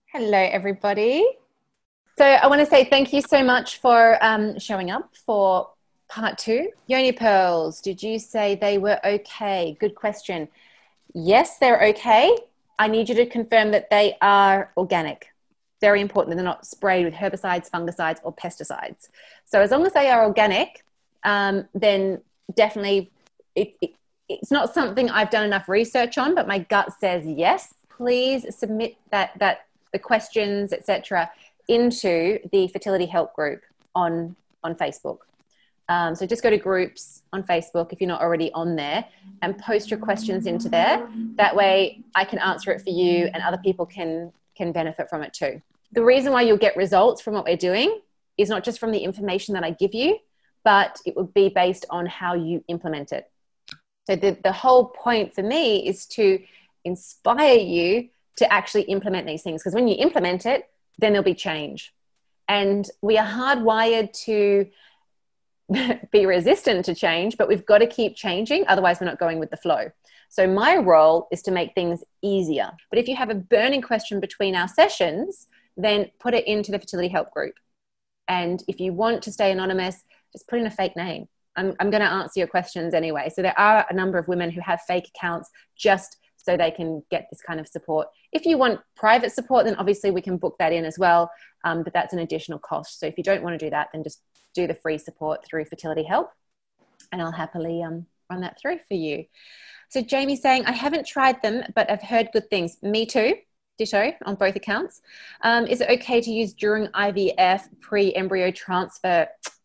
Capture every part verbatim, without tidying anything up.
Hello, everybody. So I want to say thank you so much for um, showing up for part two. Yoni pearls, did you say they were okay? Good question. Yes, they're okay. I need you to confirm that they are organic. Very important that they're not sprayed with herbicides, fungicides, or pesticides. So as long as they are organic, um, then definitely it, it, it's not something I've done enough research on, but my gut says yes. Please submit that that the questions, et cetera, into the Fertility Help group on on Facebook. Um, so just go to groups on Facebook if you're not already on there and post your questions into there. That way I can answer it for you and other people can, can benefit from it too. The reason why you'll get results from what we're doing is not just from the information that I give you, but it would be based on how you implement it. So the, the whole point for me is to inspire you to actually implement these things, because when you implement it, then there'll be change. And we are hardwired to be resistant to change, but we've got to keep changing. Otherwise, we're not going with the flow. So my role is to make things easier. But if you have a burning question between our sessions, then put it into the Fertility Help group. And if you want to stay anonymous, just put in a fake name. I'm, I'm going to answer your questions anyway. So there are a number of women who have fake accounts just so they can get this kind of support. If you want private support, then obviously we can book that in as well, um, but that's an additional cost. So if you don't want to do that, then just do the free support through Fertility Help, and I'll happily um, run that through for you. So Jamie's saying, I haven't tried them, but I've heard good things. Me too, ditto on both accounts. Um, is it okay to use during I V F, pre-embryo transfer?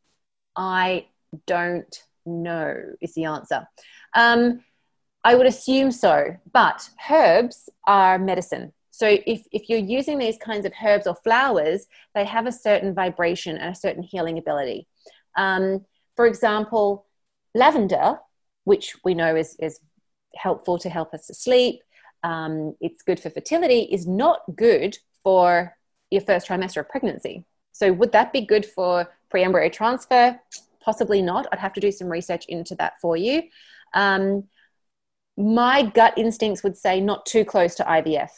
I don't know is the answer. Um, I would assume so, but herbs are medicine. So if, if you're using these kinds of herbs or flowers, they have a certain vibration and a certain healing ability. Um, for example, lavender, which we know is, is helpful to help us to sleep, um, it's good for fertility, is not good for your first trimester of pregnancy. So would that be good for pre-embryo transfer? Possibly not. I'd have to do some research into that for you. Um, my gut instincts would say not too close to I V F.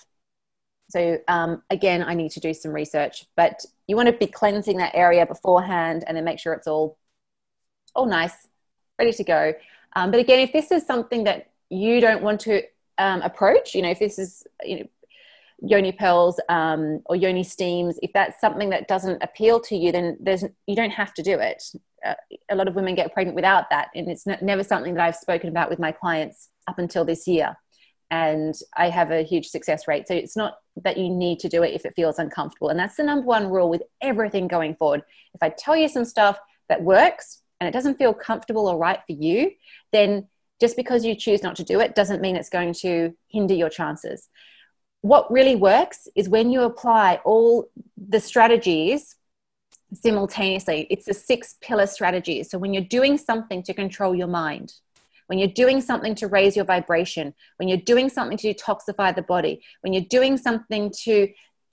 So um, again, I need to do some research, but you want to be cleansing that area beforehand and then make sure it's all, all nice, ready to go. Um, but again, if this is something that you don't want to um, approach, you know, if this is, you know, yoni pearls um, or yoni steams, if that's something that doesn't appeal to you, then there's, you don't have to do it. Uh, a lot of women get pregnant without that. And it's n- never something that I've spoken about with my clients up until this year. And I have a huge success rate. So it's not that you need to do it if it feels uncomfortable. And that's the number one rule with everything going forward. If I tell you some stuff that works and it doesn't feel comfortable or right for you, then just because you choose not to do it doesn't mean it's going to hinder your chances. What really works is when you apply all the strategies simultaneously. It's the six pillar strategies. So when you're doing something to control your mind, when you're doing something to raise your vibration, when you're doing something to detoxify the body, when you're doing something to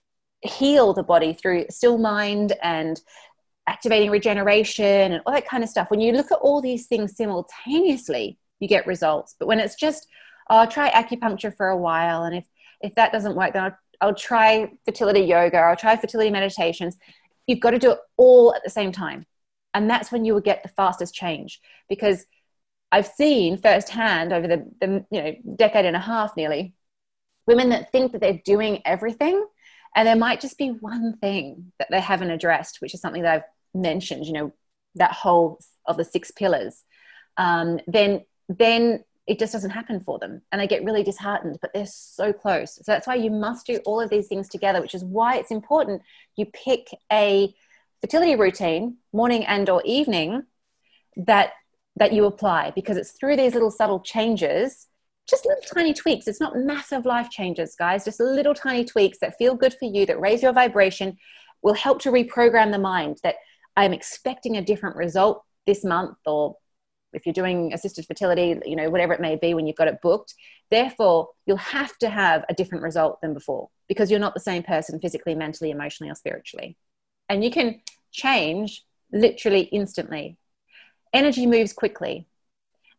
heal the body through still mind and activating regeneration and all that kind of stuff, when you look at all these things simultaneously, you get results. But when it's just, oh, I'll try acupuncture for a while, and if, if that doesn't work, then I'll, I'll try fertility yoga, or I'll try fertility meditations. You've got to do it all at the same time. And that's when you will get the fastest change, because I've seen firsthand over the, the you know decade and a half nearly, women that think that they're doing everything, and there might just be one thing that they haven't addressed, which is something that I've mentioned, you know, that whole of the six pillars. Um, then, then it just doesn't happen for them, and they get really disheartened, but they're so close. So that's why you must do all of these things together, which is why it's important you pick a fertility routine, morning and or evening, that that you apply, because it's through these little subtle changes, just little tiny tweaks. It's not massive life changes, guys, just little tiny tweaks that feel good for you, that raise your vibration, will help to reprogram the mind that I'm expecting a different result this month, or if you're doing assisted fertility, you know, whatever it may be when you've got it booked. Therefore, you'll have to have a different result than before, because you're not the same person physically, mentally, emotionally, or spiritually. And you can change literally instantly. Energy moves quickly.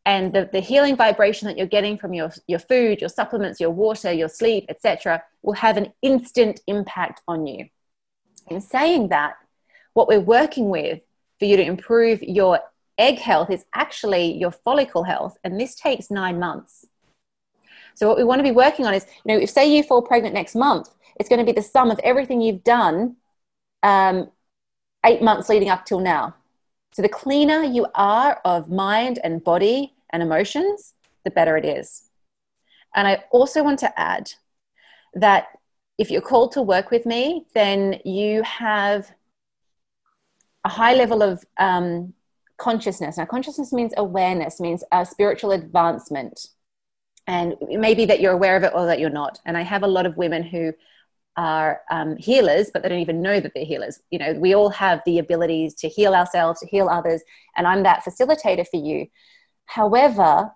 And the, the healing vibration that you're getting from your, your food, your supplements, your water, your sleep, et cetera, will have an instant impact on you. In saying that, what we're working with for you to improve your egg health is actually your follicle health. And this takes nine months. So what we want to be working on is, you know, if say you fall pregnant next month, it's going to be the sum of everything you've done um, eight months leading up till now. So the cleaner you are of mind and body and emotions, the better it is. And I also want to add that if you're called to work with me, then you have a high level of um, consciousness. Now, consciousness means awareness, means a spiritual advancement. And it may be that you're aware of it or that you're not. And I have a lot of women who are um, healers, but they don't even know that they're healers. You know, we all have the abilities to heal ourselves, to heal others, and I'm that facilitator for you. However,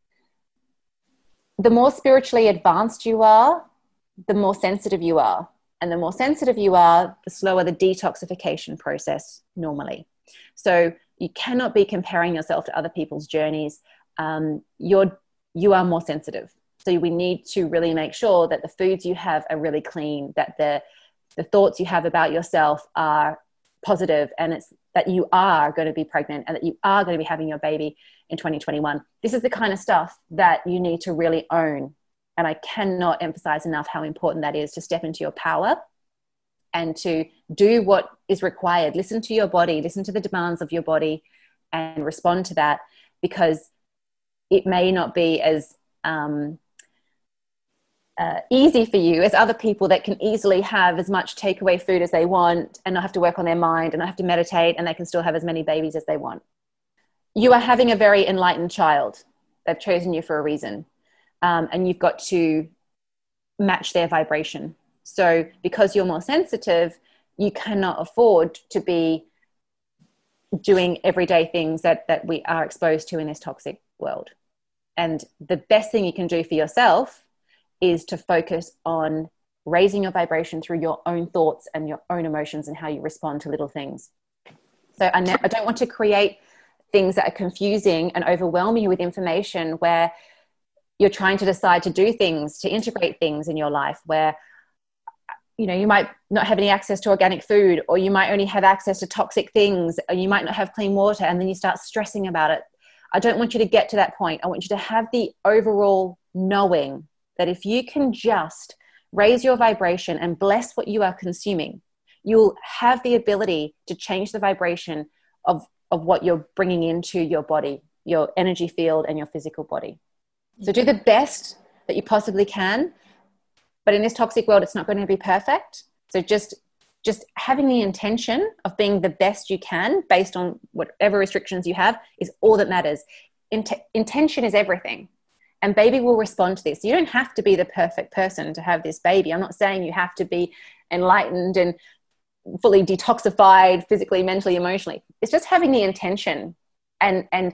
the more spiritually advanced you are, the more sensitive you are. And the more sensitive you are, the slower the detoxification process normally. So you cannot be comparing yourself to other people's journeys. Um, you're, you are more sensitive. So we need to really make sure that the foods you have are really clean, that the, the thoughts you have about yourself are positive, and it's that you are going to be pregnant and that you are going to be having your baby in twenty twenty-one. This is the kind of stuff that you need to really own. And I cannot emphasize enough how important that is, to step into your power and to do what is required. Listen to your body, listen to the demands of your body and respond to that, because it may not be as um, uh, easy for you as other people that can easily have as much takeaway food as they want and not have to work on their mind and not have to meditate, and they can still have as many babies as they want. You are having a very enlightened child. They've chosen you for a reason. Um, and you've got to match their vibration. So because you're more sensitive, you cannot afford to be doing everyday things that, that we are exposed to in this toxic world. And the best thing you can do for yourself is to focus on raising your vibration through your own thoughts and your own emotions and how you respond to little things. So I, ne- I don't want to create things that are confusing and overwhelm you with information where you're trying to decide to do things, to integrate things in your life where, you know, you might not have any access to organic food, or you might only have access to toxic things, or you might not have clean water, and then you start stressing about it. I don't want you to get to that point. I want you to have the overall knowing that if you can just raise your vibration and bless what you are consuming, you'll have the ability to change the vibration of, of what you're bringing into your body, your energy field and your physical body. So do the best that you possibly can, but in this toxic world, it's not going to be perfect. So just, just having the intention of being the best you can based on whatever restrictions you have is all that matters. Int- intention is everything. And baby will respond to this. You don't have to be the perfect person to have this baby. I'm not saying you have to be enlightened and fully detoxified physically, mentally, emotionally. It's just having the intention and, and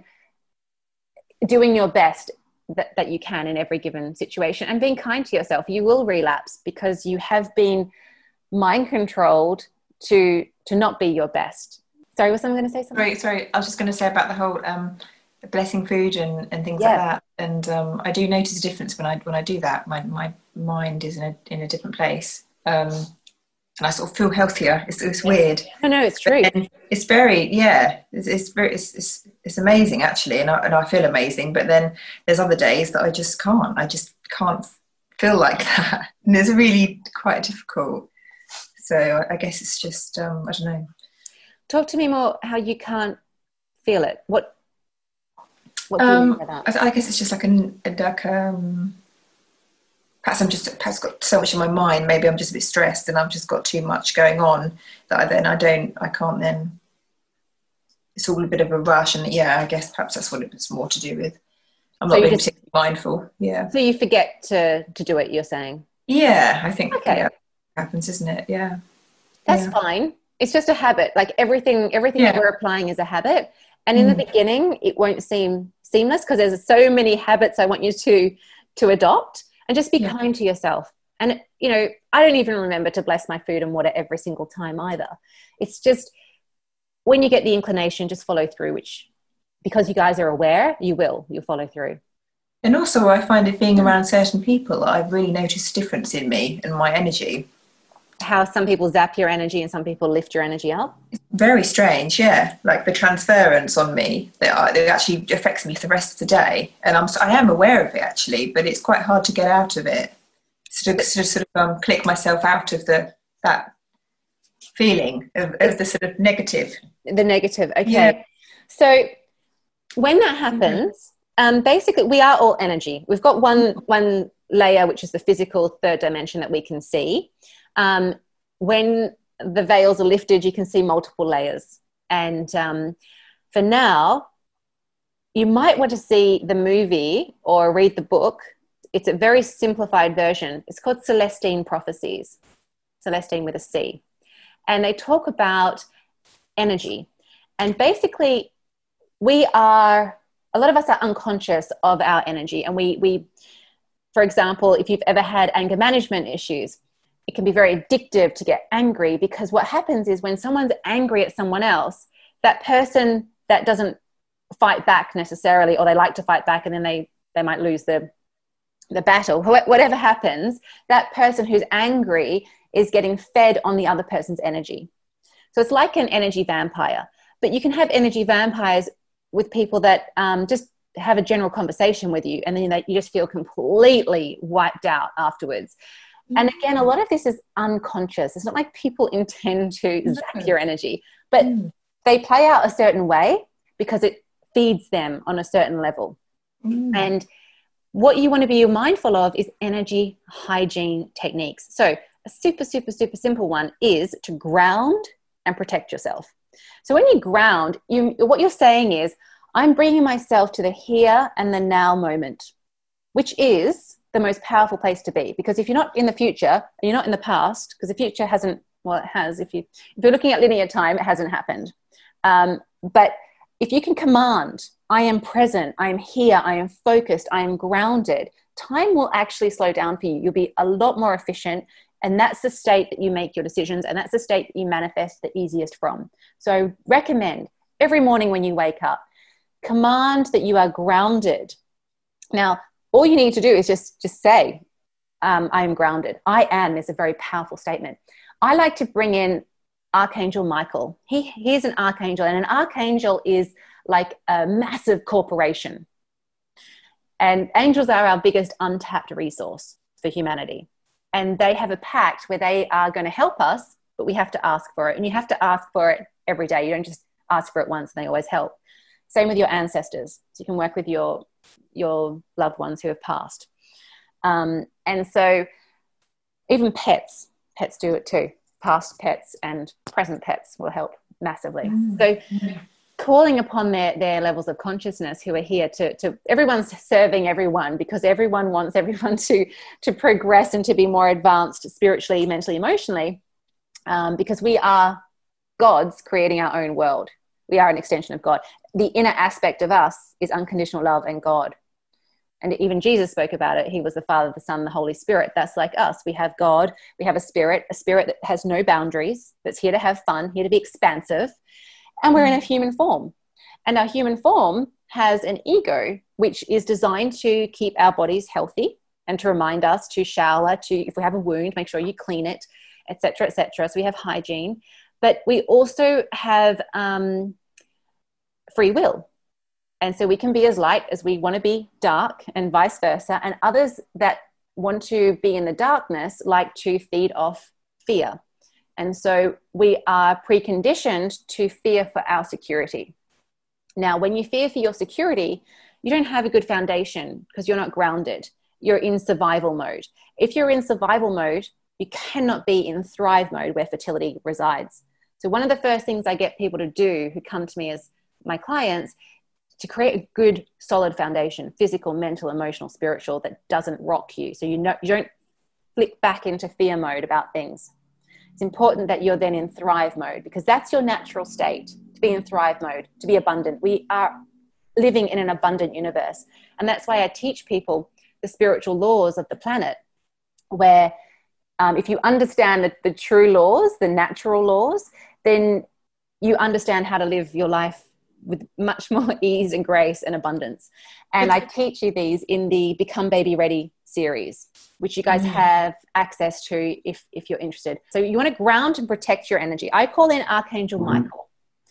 doing your best that, that you can in every given situation, and being kind to yourself. You will relapse because you have been mind controlled to to not be your best. Sorry, was someone going to say something? Sorry, sorry. I was just going to say about the whole um, blessing food and, and things Yeah. like that. And um, I do notice a difference when I when I do that. My my mind is in a in a different place, um, and I sort of feel healthier. It's, it's weird. No, no, it's true. And it's very yeah. It's, it's very it's, it's it's amazing actually, and I and I feel amazing. But then there's other days that I just can't. I just can't feel like that, and it's really quite difficult. So I guess it's just um, I don't know. Talk to me more how you can't feel it. What what do you Um, mean by that? I, I guess it's just like a, a like um, perhaps I'm just perhaps got so much in my mind. Maybe I'm just a bit stressed and I've just got too much going on that I then I don't I can't then. It's all a bit of a rush, and yeah, I guess perhaps that's what it's more to do with. I'm So not you being just- particularly mindful. Yeah. So you forget to to do it, you're saying? Yeah, I think Okay. yeah, it happens, isn't it? Yeah. That's Yeah. fine. It's just a habit. Like everything, everything that Yeah. we're applying is a habit. And in Mm. the beginning, it won't seem seamless because there's so many habits I want you to to adopt, and just be Yeah. kind to yourself. And, you know, I don't even remember to bless my food and water every single time either. It's just when you get the inclination, just follow through, which because you guys are aware, you will, you'll follow through. And also I find it being around certain people, I've really noticed a difference in me and my energy. How some people zap your energy and some people lift your energy up. Very strange, yeah. Like the transference on me, that it actually affects me for the rest of the day. And I'm, I am aware of it actually, but it's quite hard to get out of it. Sort of, sort of, sort of um, click myself out of the that feeling of, of the sort of negative. The negative, okay. Yeah. So when that happens, um, basically we are all energy. We've got one one layer, which is the physical third dimension that we can see. Um, when the veils are lifted, you can see multiple layers. And um, for now, you might want to see the movie or read the book. It's a very simplified version. It's called Celestine Prophecies, Celestine with a C. And they talk about energy. And basically, we are, a lot of us are unconscious of our energy. And we, we, for example, if you've ever had anger management issues, it can be very addictive to get angry, because what happens is when someone's angry at someone else, that person that doesn't fight back necessarily, or they like to fight back and then they, they might lose the, the battle, whatever happens, that person who's angry is getting fed on the other person's energy. So it's like an energy vampire. But you can have energy vampires with people that um, just have a general conversation with you, and then they, you just feel completely wiped out afterwards. And again, a lot of this is unconscious. It's not like people intend to zap your energy, but mm. they play out a certain way because it feeds them on a certain level. Mm. And what you want to be mindful of is energy hygiene techniques. So a super, super, super simple one is to ground and protect yourself. So when you ground, you, what you're saying is, I'm bringing myself to the here and the now moment, which is the most powerful place to be. Because if you're not in the future and you're not in the past, because the future hasn't, well, it has. If, you, if you're looking at linear time, it hasn't happened. Um, but if you can command, I am present, I am here, I am focused, I am grounded, time will actually slow down for you. You'll be a lot more efficient. And that's the state that you make your decisions. And that's the state that you manifest the easiest from. So recommend every morning when you wake up, command that you are grounded. Now, all you need to do is just, just say, um, I am grounded. I am is a very powerful statement. I like to bring in Archangel Michael. He, he's an archangel, and an archangel is like a massive corporation. And angels are our biggest untapped resource for humanity. And they have a pact where they are going to help us, but we have to ask for it. And you have to ask for it every day. You don't just ask for it once and they always help. Same with your ancestors. So you can work with your your loved ones who have passed. Um, and so even pets, pets do it too. Past pets and present pets will help massively. Mm. So calling upon their, their levels of consciousness who are here to, to, everyone's serving everyone, because everyone wants everyone to, to progress and to be more advanced spiritually, mentally, emotionally, um, because we are gods creating our own world. We are an extension of God. The inner aspect of us is unconditional love and God. And even Jesus spoke about it. He was the Father, the Son, the Holy Spirit. That's like us. We have God. We have a spirit, a spirit that has no boundaries, that's here to have fun, here to be expansive. And we're in a human form. And our human form has an ego, which is designed to keep our bodies healthy and to remind us to shower, to, if we have a wound, make sure you clean it, et cetera, et cetera. So we have hygiene. But we also have um, free will. And so we can be as light as we want to be dark, and vice versa. And others that want to be in the darkness like to feed off fear. And so we are preconditioned to fear for our security. Now, when you fear for your security, you don't have a good foundation because you're not grounded. You're in survival mode. If you're in survival mode, you cannot be in thrive mode where fertility resides. So one of the first things I get people to do who come to me as my clients, to create a good, solid foundation, physical, mental, emotional, spiritual, that doesn't rock you. So you know, you don't flick back into fear mode about things. It's important that you're then in thrive mode, because that's your natural state, to be in thrive mode, to be abundant. We are living in an abundant universe. And that's why I teach people the spiritual laws of the planet, where um, if you understand the, the true laws, the natural laws, then you understand how to live your life with much more ease and grace and abundance. And I teach you these in the Become Baby Ready series, which you guys mm. have access to if, if you're interested. So you want to ground and protect your energy. I call in Archangel mm. Michael.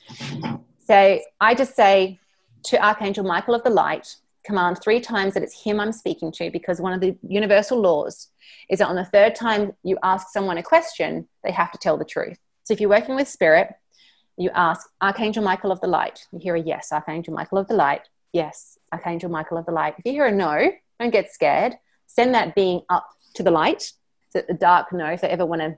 So I just say to Archangel Michael of the light, command three times that it's him I'm speaking to, because one of the universal laws is that on the third time you ask someone a question, they have to tell the truth. So if you're working with spirit, you ask Archangel Michael of the light. You hear a yes, Archangel Michael of the light. Yes, Archangel Michael of the light. If you hear a no, don't get scared. Send that being up to the light so that the dark know if they ever want to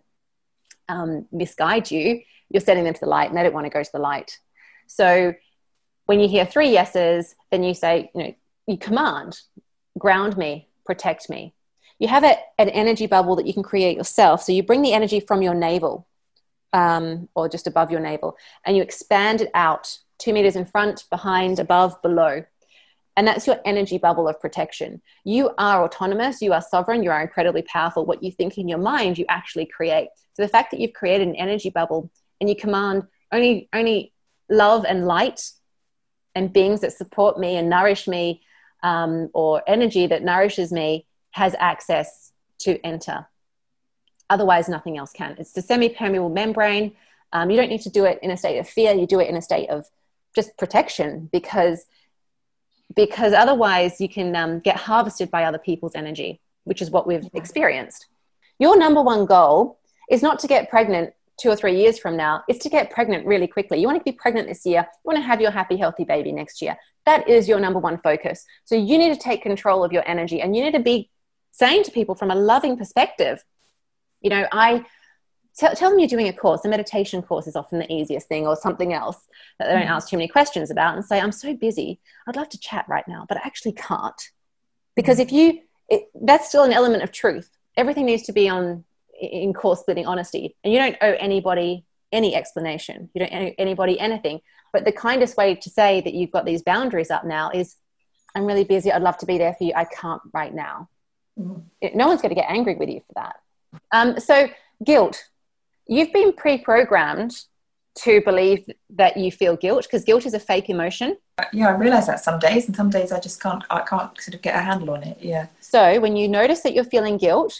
um, misguide you, you're sending them to the light and they don't want to go to the light. So when you hear three yeses, then you say, you know, you command, ground me, protect me. You have a, an energy bubble that you can create yourself. So you bring the energy from your navel um, or just above your navel and you expand it out two meters in front, behind, above, below. And that's your energy bubble of protection. You are autonomous. You are sovereign. You are incredibly powerful. What you think in your mind, you actually create. So the fact that you've created an energy bubble and you command only, only love and light and beings that support me and nourish me, um, or energy that nourishes me, has access to enter. Otherwise, nothing else can. It's the semi-permeable membrane. Um, you don't need to do it in a state of fear. You do it in a state of just protection, because, because otherwise you can um, get harvested by other people's energy, which is what we've experienced. Your number one goal is not to get pregnant two or three years from now. It's to get pregnant really quickly. You want to be pregnant this year. You want to have your happy, healthy baby next year. That is your number one focus. So you need to take control of your energy, and you need to be saying to people from a loving perspective, you know, I tell, tell them you're doing a course. A meditation course is often the easiest thing, or something else that they don't ask too many questions about, and say, I'm so busy. I'd love to chat right now, but I actually can't. Because if you, it, that's still an element of truth. Everything needs to be on in core splitting honesty, and you don't owe anybody any explanation. You don't owe anybody anything. But the kindest way to say that you've got these boundaries up now is, I'm really busy. I'd love to be there for you. I can't right now. Mm-hmm. It, no one's going to get angry with you for that. Um, so guilt, you've been pre-programmed to believe that you feel guilt, because guilt is a fake emotion. Yeah, I realize that some days, and some days I just can't, I can't sort of get a handle on it. Yeah. So when you notice that you're feeling guilt,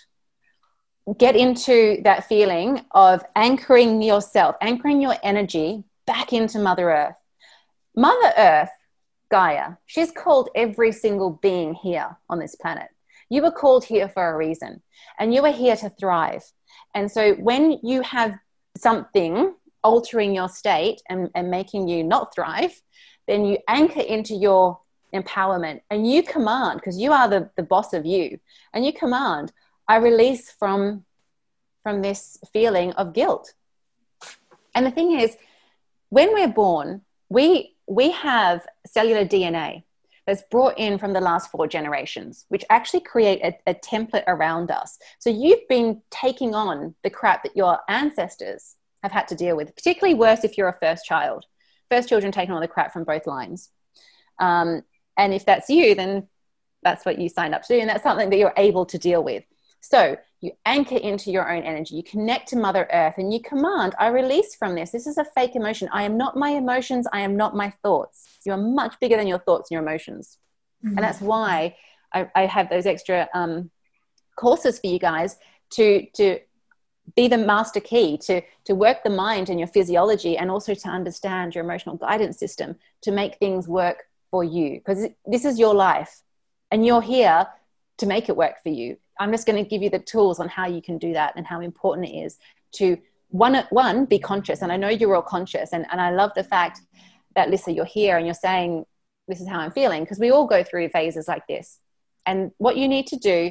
get into that feeling of anchoring yourself, anchoring your energy back into Mother Earth. Mother Earth, Gaia, she's called every single being here on this planet. You were called here for a reason, and you are here to thrive. And so when you have something altering your state and, and making you not thrive, then you anchor into your empowerment and you command, because you are the, the boss of you, and you command, I release from, from this feeling of guilt. And the thing is, when we're born, we, we have cellular D N A that's brought in from the last four generations, which actually create a, a template around us. So you've been taking on the crap that your ancestors have had to deal with, particularly worse if you're a first child. First children taking on the crap from both lines. Um, and if that's you, then that's what you signed up to do, and that's something that you're able to deal with. So you anchor into your own energy, you connect to Mother Earth, and you command, I release from this. This is a fake emotion. I am not my emotions. I am not my thoughts. You are much bigger than your thoughts and your emotions. Mm-hmm. And that's why I, I have those extra um, courses for you guys to, to be the master key, to, to work the mind and your physiology, and also to understand your emotional guidance system to make things work for you. Because this is your life and you're here to make it work for you. I'm just going to give you the tools on how you can do that and how important it is to one, one be conscious. And I know you're all conscious. And, and I love the fact that, Lisa, you're here and you're saying, this is how I'm feeling, because we all go through phases like this. And what you need to do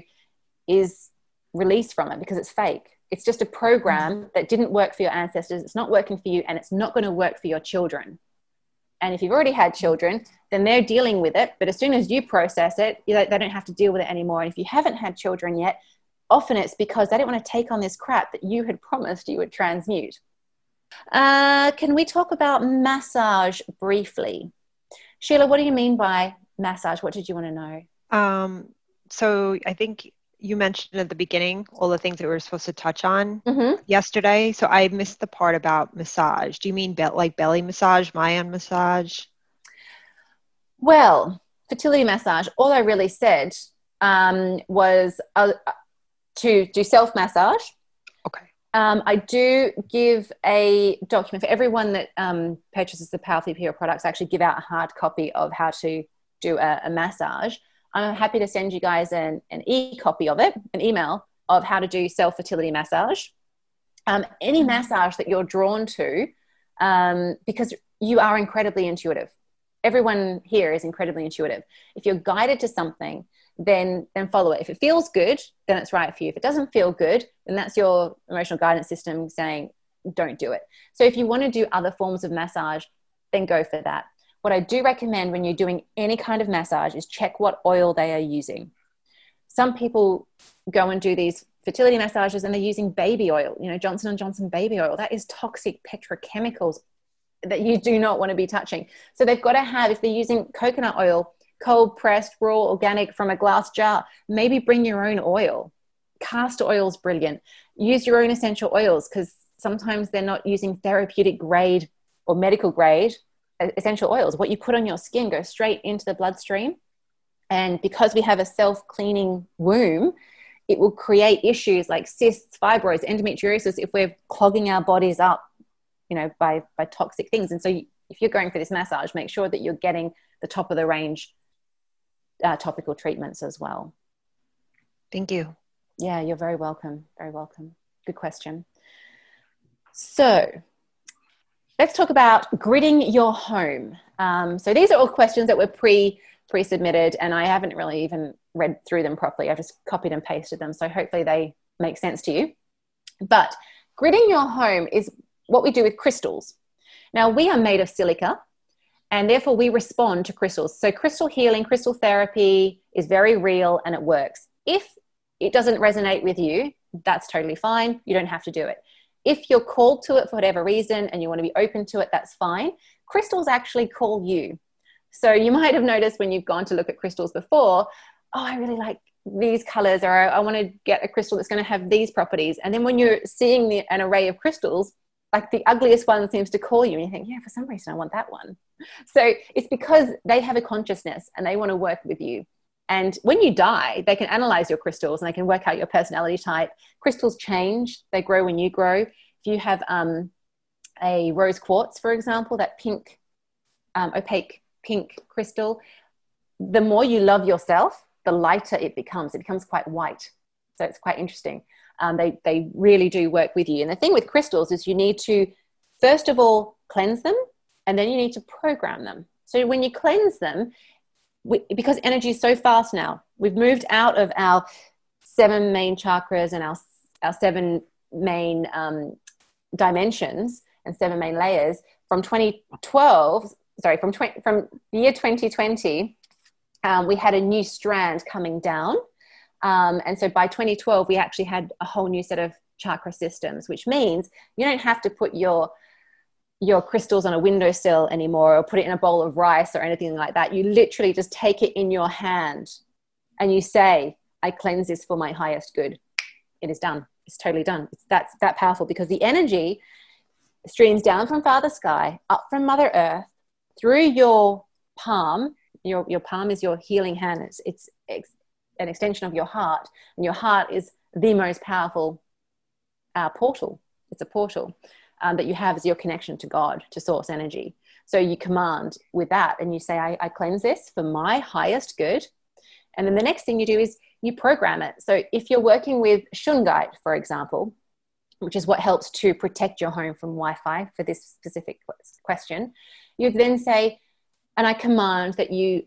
is release from it, because it's fake. It's just a program that didn't work for your ancestors. It's not working for you, and it's not going to work for your children. And if you've already had children, then they're dealing with it. But as soon as you process it, you know, they don't have to deal with it anymore. And if you haven't had children yet, often it's because they don't want to take on this crap that you had promised you would transmute. Uh, can we talk about massage briefly? Sheila, what do you mean by massage? What did you want to know? Um, so I think you mentioned at the beginning all the things that we were supposed to touch on mm-hmm. yesterday. So I missed the part about massage. Do you mean be- like belly massage, Mayan massage? Well, fertility massage, all I really said um, was uh, to do self-massage. Okay. Um, I do give a document for everyone that um, purchases the Powerfully Pure products. I actually give out a hard copy of how to do a, a massage. I'm happy to send you guys an, an e-copy of it, an email of how to do self-fertility massage. Um, any massage that you're drawn to, um, because you are incredibly intuitive. Everyone here is incredibly intuitive. If you're guided to something, then then follow it. If it feels good, then it's right for you. If it doesn't feel good, then that's your emotional guidance system saying, don't do it. So if you want to do other forms of massage, then go for that. What I do recommend when you're doing any kind of massage is check what oil they are using. Some people go and do these fertility massages and they're using baby oil, you know, Johnson and Johnson baby oil. That is toxic petrochemicals that you do not want to be touching. So they've got to have, if they're using coconut oil, cold pressed, raw, organic from a glass jar, maybe bring your own oil. Castor oil is brilliant. Use your own essential oils, because sometimes they're not using therapeutic grade or medical grade essential oils. What you put on your skin goes straight into the bloodstream. And because we have a self-cleaning womb, it will create issues like cysts, fibroids, endometriosis if we're clogging our bodies up, you know, by, by toxic things. And so you, if you're going for this massage, make sure that you're getting the top of the range uh, topical treatments as well. Thank you. Yeah, you're very welcome. Very welcome. Good question. So let's talk about gridding your home. Um, so these are all questions that were pre, pre-submitted, and I haven't really even read through them properly. I've just copied and pasted them. So hopefully they make sense to you. But gridding your home is what we do with crystals. Now, we are made of silica, and therefore we respond to crystals. So crystal healing, crystal therapy is very real and it works. If it doesn't resonate with you, that's totally fine. You don't have to do it. If you're called to it for whatever reason and you want to be open to it, that's fine. Crystals actually call you. So you might have noticed when you've gone to look at crystals before, oh, I really like these colors, or I want to get a crystal that's going to have these properties. And then when you're seeing the, an array of crystals, like the ugliest one seems to call you and you think, yeah, for some reason I want that one. So it's because they have a consciousness and they want to work with you. And when you die, they can analyze your crystals and they can work out your personality type. Crystals change. They grow when you grow. If you have um, a rose quartz, for example, that pink, um, opaque pink crystal, the more you love yourself, the lighter it becomes. It becomes quite white. So it's quite interesting. Um, they, they really do work with you. And the thing with crystals is you need to, first of all, cleanse them, and then you need to program them. So when you cleanse them, we, because energy is so fast now, we've moved out of our seven main chakras and our, our seven main um, dimensions and seven main layers from twenty twelve, sorry, from, twenty, from the year twenty twenty, um, we had a new strand coming down. Um, and so by twenty twelve, we actually had a whole new set of chakra systems, which means you don't have to put your your crystals on a windowsill anymore or put it in a bowl of rice or anything like that. You literally just take it in your hand and you say, I cleanse this for my highest good. It is done. It's totally done. It's that's that powerful, because the energy streams down from Father Sky, up from Mother Earth, through your palm. Your, your palm is your healing hand. It's, it's, it's an extension of your heart, and your heart is the most powerful uh, portal. It's a portal um, that you have as your connection to God, to source energy. So you command with that and you say, I, I cleanse this for my highest good. And then the next thing you do is you program it. So if you're working with Shungite, for example, which is what helps to protect your home from Wi-Fi for this specific question, you then say, and I command that you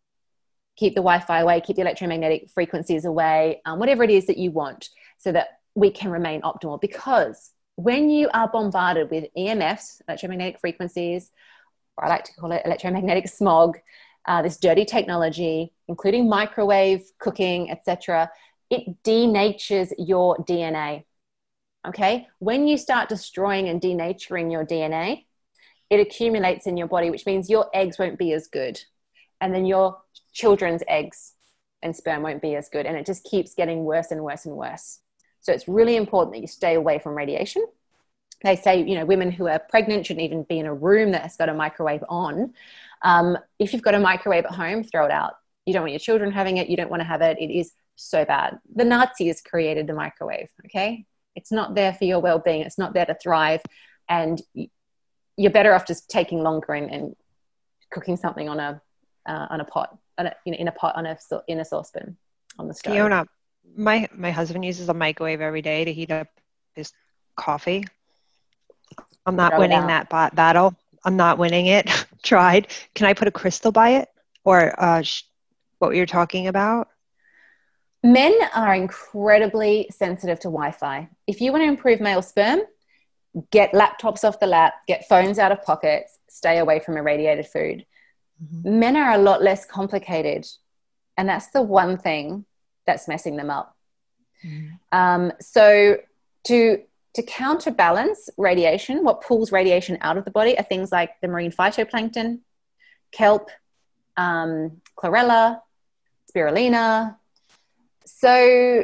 keep the Wi-Fi away, keep the electromagnetic frequencies away, um, whatever it is that you want, so that we can remain optimal. Because when you are bombarded with E M Fs, electromagnetic frequencies, or I like to call it electromagnetic smog, uh, this dirty technology, including microwave cooking, et cetera, it denatures your D N A. Okay? When you start destroying and denaturing your D N A, it accumulates in your body, which means your eggs won't be as good. And then your children's eggs and sperm won't be as good. And it just keeps getting worse and worse and worse. So it's really important that you stay away from radiation. They say, you know, women who are pregnant shouldn't even be in a room that has got a microwave on. Um, if you've got a microwave at home, throw it out. You don't want your children having it. You don't want to have it. It is so bad. The Nazis created the microwave, okay? It's not there for your well-being. It's not there to thrive. And you're better off just taking longer and, and cooking something on a uh, on a pot, on a, you know, in a pot, on a in a saucepan on the stove. Fiona, my my husband uses a microwave every day to heat up his coffee. I'm not Throw winning that bat- battle. I'm not winning it. Tried. Can I put a crystal by it? Or uh, sh- what you're talking about? Men are incredibly sensitive to Wi-Fi. If you want to improve male sperm, get laptops off the lap, get phones out of pockets, stay away from irradiated food. Mm-hmm. Men are a lot less complicated. And that's the one thing that's messing them up. Mm-hmm. Um, so to, to counterbalance radiation, what pulls radiation out of the body are things like the marine phytoplankton, kelp, um, chlorella, spirulina. So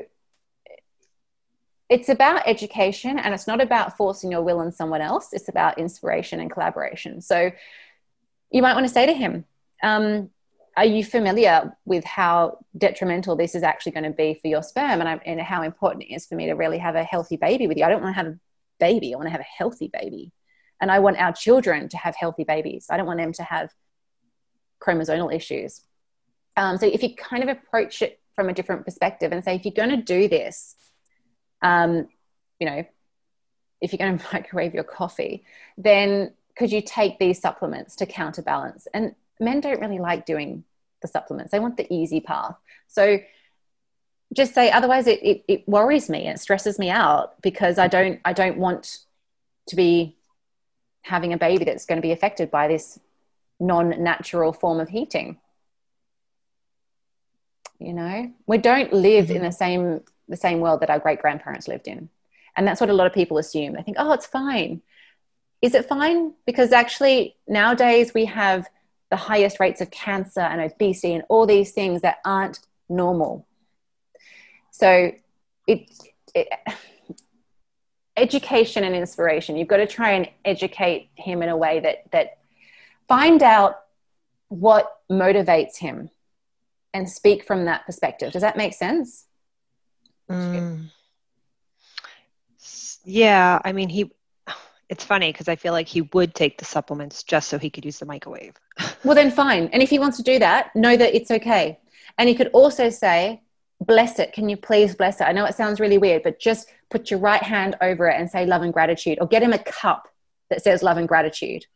it's about education, and it's not about forcing your will on someone else. It's about inspiration and collaboration. So you might want to say to him, um, are you familiar with how detrimental this is actually going to be for your sperm, and, I, and how important it is for me to really have a healthy baby with you? I don't want to have a baby. I want to have a healthy baby. And I want our children to have healthy babies. I don't want them to have chromosomal issues. Um, so if you kind of approach it from a different perspective and say, if you're going to do this, um, you know, if you're going to microwave your coffee, then could you take these supplements to counterbalance? And men don't really like doing the supplements. They want the easy path. So just say, otherwise it, it, it worries me and it stresses me out, because I don't, I don't want to be having a baby that's going to be affected by this non-natural form of heating. You know, we don't live mm-hmm. in the same the same world that our great grandparents lived in, and that's what a lot of people assume. They think, oh, it's fine. Is it fine? Because actually nowadays we have the highest rates of cancer and obesity and all these things that aren't normal. So it, it education and inspiration. You've got to try and educate him in a way that that find out what motivates him, and speak from that perspective. Does that make sense? Mm. Yeah. I mean, he, it's funny because I feel like he would take the supplements just so he could use the microwave. Well, then fine. And if he wants to do that, know that it's okay. And he could also say, bless it. Can you please bless it? I know it sounds really weird, but just put your right hand over it and say love and gratitude, or get him a cup that says love and gratitude.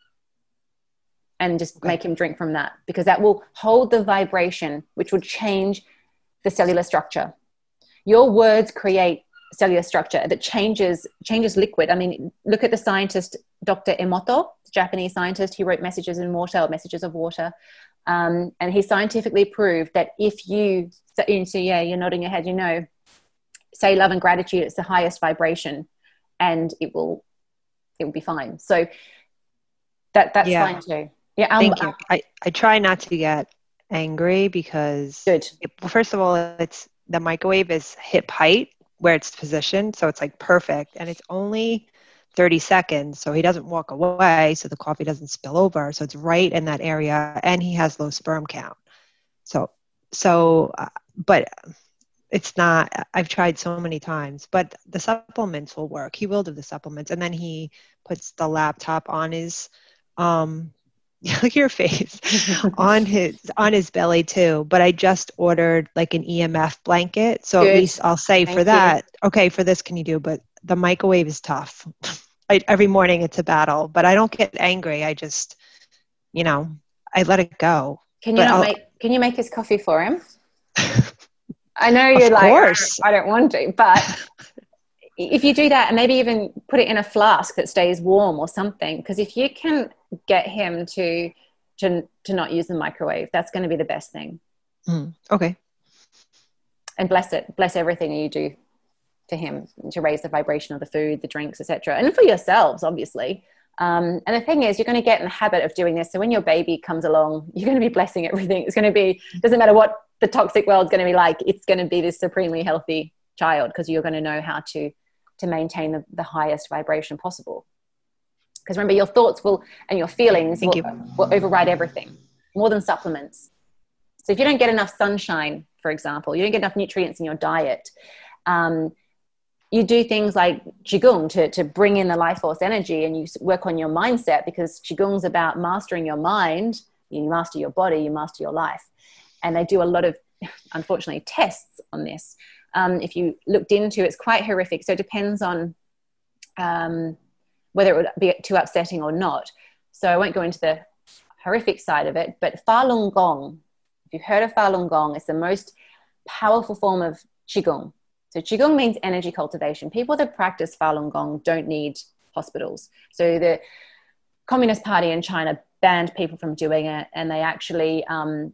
And just okay. make him drink from that, because that will hold the vibration, which will change the cellular structure. Your words create cellular structure that changes changes liquid. I mean, look at the scientist, Doctor Emoto, the Japanese scientist. He wrote Messages in Water, or Messages of Water. Um, and he scientifically proved that if you, so, so yeah, you're nodding your head, you know, say love and gratitude, it's the highest vibration, and it will, it will be fine. So that that's yeah. fine too. Yeah, um, Thank you. I, I try not to get angry because, good. It, well, first of all, it's the microwave is hip height where it's positioned, so it's like perfect, and it's only thirty seconds, so he doesn't walk away, so the coffee doesn't spill over. So it's right in that area, and he has low sperm count. So, so, uh, but it's not. I've tried so many times, but the supplements will work. He will do the supplements, and then he puts the laptop on his. Um, Look at your face on his on his belly too. But I just ordered like an E M F blanket, so Good. At least I'll say Thank for that, you. Okay, for this can you do? But the microwave is tough. I, every morning it's a battle, but I don't get angry. I just, you know, I let it go. Can you but not I'll, make? Can you make his coffee for him? I know you're like, course. I don't want to, but if you do that, and maybe even put it in a flask that stays warm or something, because if you can get him to to to not use the microwave, that's going to be the best thing. Mm, okay. And bless it, bless everything you do for him to raise the vibration of the food, the drinks, et cetera, and for yourselves, obviously. Um, and the thing is, you're going to get in the habit of doing this. So when your baby comes along, you're going to be blessing everything. It's going to be, doesn't matter what the toxic world's going to be like, it's going to be this supremely healthy child, because you're going to know how to to maintain the, the highest vibration possible. Because remember, your thoughts will and your feelings will, you. will override everything. more than supplements. So if you don't get enough sunshine, for example, you don't get enough nutrients in your diet, um, you do things like Qigong to, to bring in the life force energy, and you work on your mindset, because Qigong's about mastering your mind. You master your body, you master your life. And they do a lot of, unfortunately, tests on this. Um, if you looked into it, it's quite horrific. So it depends on um, whether it would be too upsetting or not. So I won't go into the horrific side of it, but Falun Gong, if you've heard of Falun Gong, it's the most powerful form of Qigong. So Qigong means energy cultivation. People that practice Falun Gong don't need hospitals. So the Communist Party in China banned people from doing it, and they actually um,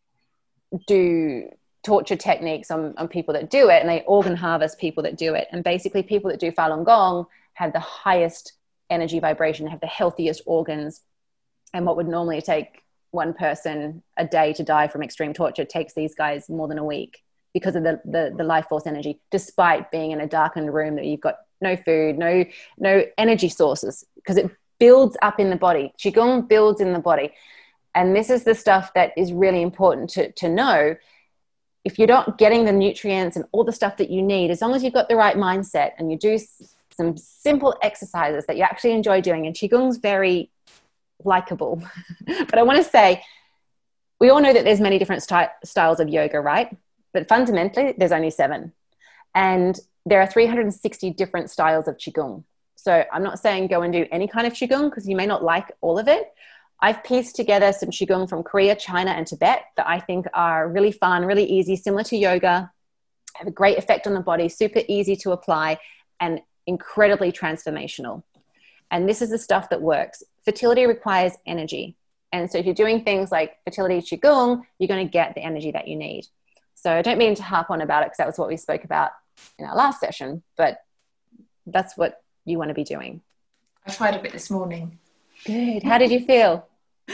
do torture techniques on, on people that do it, and they organ harvest people that do it. And basically people that do Falun Gong have the highest energy vibration, have the healthiest organs. And what would normally take one person a day to die from extreme torture takes these guys more than a week, because of the, the, the life force energy, despite being in a darkened room that you've got no food, no, no energy sources, because it builds up in the body. Qigong builds in the body. And this is the stuff that is really important to, to know. If you're not getting the nutrients and all the stuff that you need, as long as you've got the right mindset and you do s- some simple exercises that you actually enjoy doing, and Qigong's very likable. But I want to say, we all know that there's many different sty- styles of yoga, right? But fundamentally, there's only seven. And there are three hundred sixty different styles of Qigong. So I'm not saying go and do any kind of Qigong, because you may not like all of it. I've pieced together some Qigong from Korea, China, and Tibet that I think are really fun, really easy, similar to yoga, have a great effect on the body, super easy to apply, and incredibly transformational. And this is the stuff that works. Fertility requires energy. And so if you're doing things like fertility Qigong, you're going to get the energy that you need. So I don't mean to harp on about it, because that was what we spoke about in our last session, but that's what you want to be doing. I tried a bit this morning. Good. How did you feel?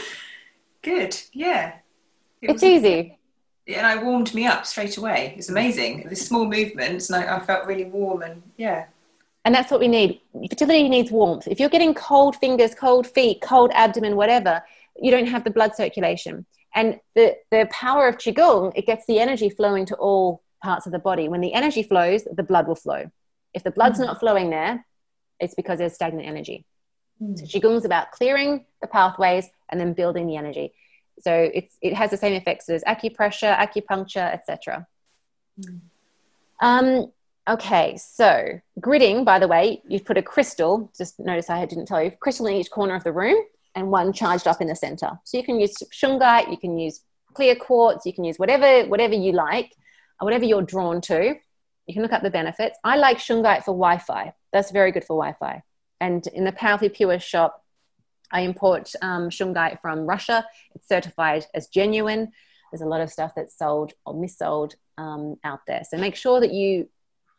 Good, yeah. It It's easy. And I warmed me up straight away. It was amazing. The small movements, and I, I felt really warm, and yeah. And that's what we need. Fertility needs warmth. If you're getting cold fingers, cold feet, cold abdomen, whatever, you don't have the blood circulation. And the, the power of Qigong, it gets the energy flowing to all parts of the body. When the energy flows, the blood will flow. If the blood's mm. not flowing there, it's because there's stagnant energy. Mm. So Qigong's about clearing the pathways and then building the energy. So it's, it has the same effects as acupressure, acupuncture, et cetera. Mm. Um, okay, so gridding, by the way, you put a crystal, just notice I didn't tell you, crystal in each corner of the room, and one charged up in the center. So you can use shungite, you can use clear quartz, you can use whatever whatever you like, or whatever you're drawn to. You can look up the benefits. I like shungite for Wi-Fi. That's very good for Wi-Fi. And in the Powerfully Pure shop, I import um, shungite from Russia. It's certified as genuine. There's a lot of stuff that's sold or missold um, out there. So make sure that you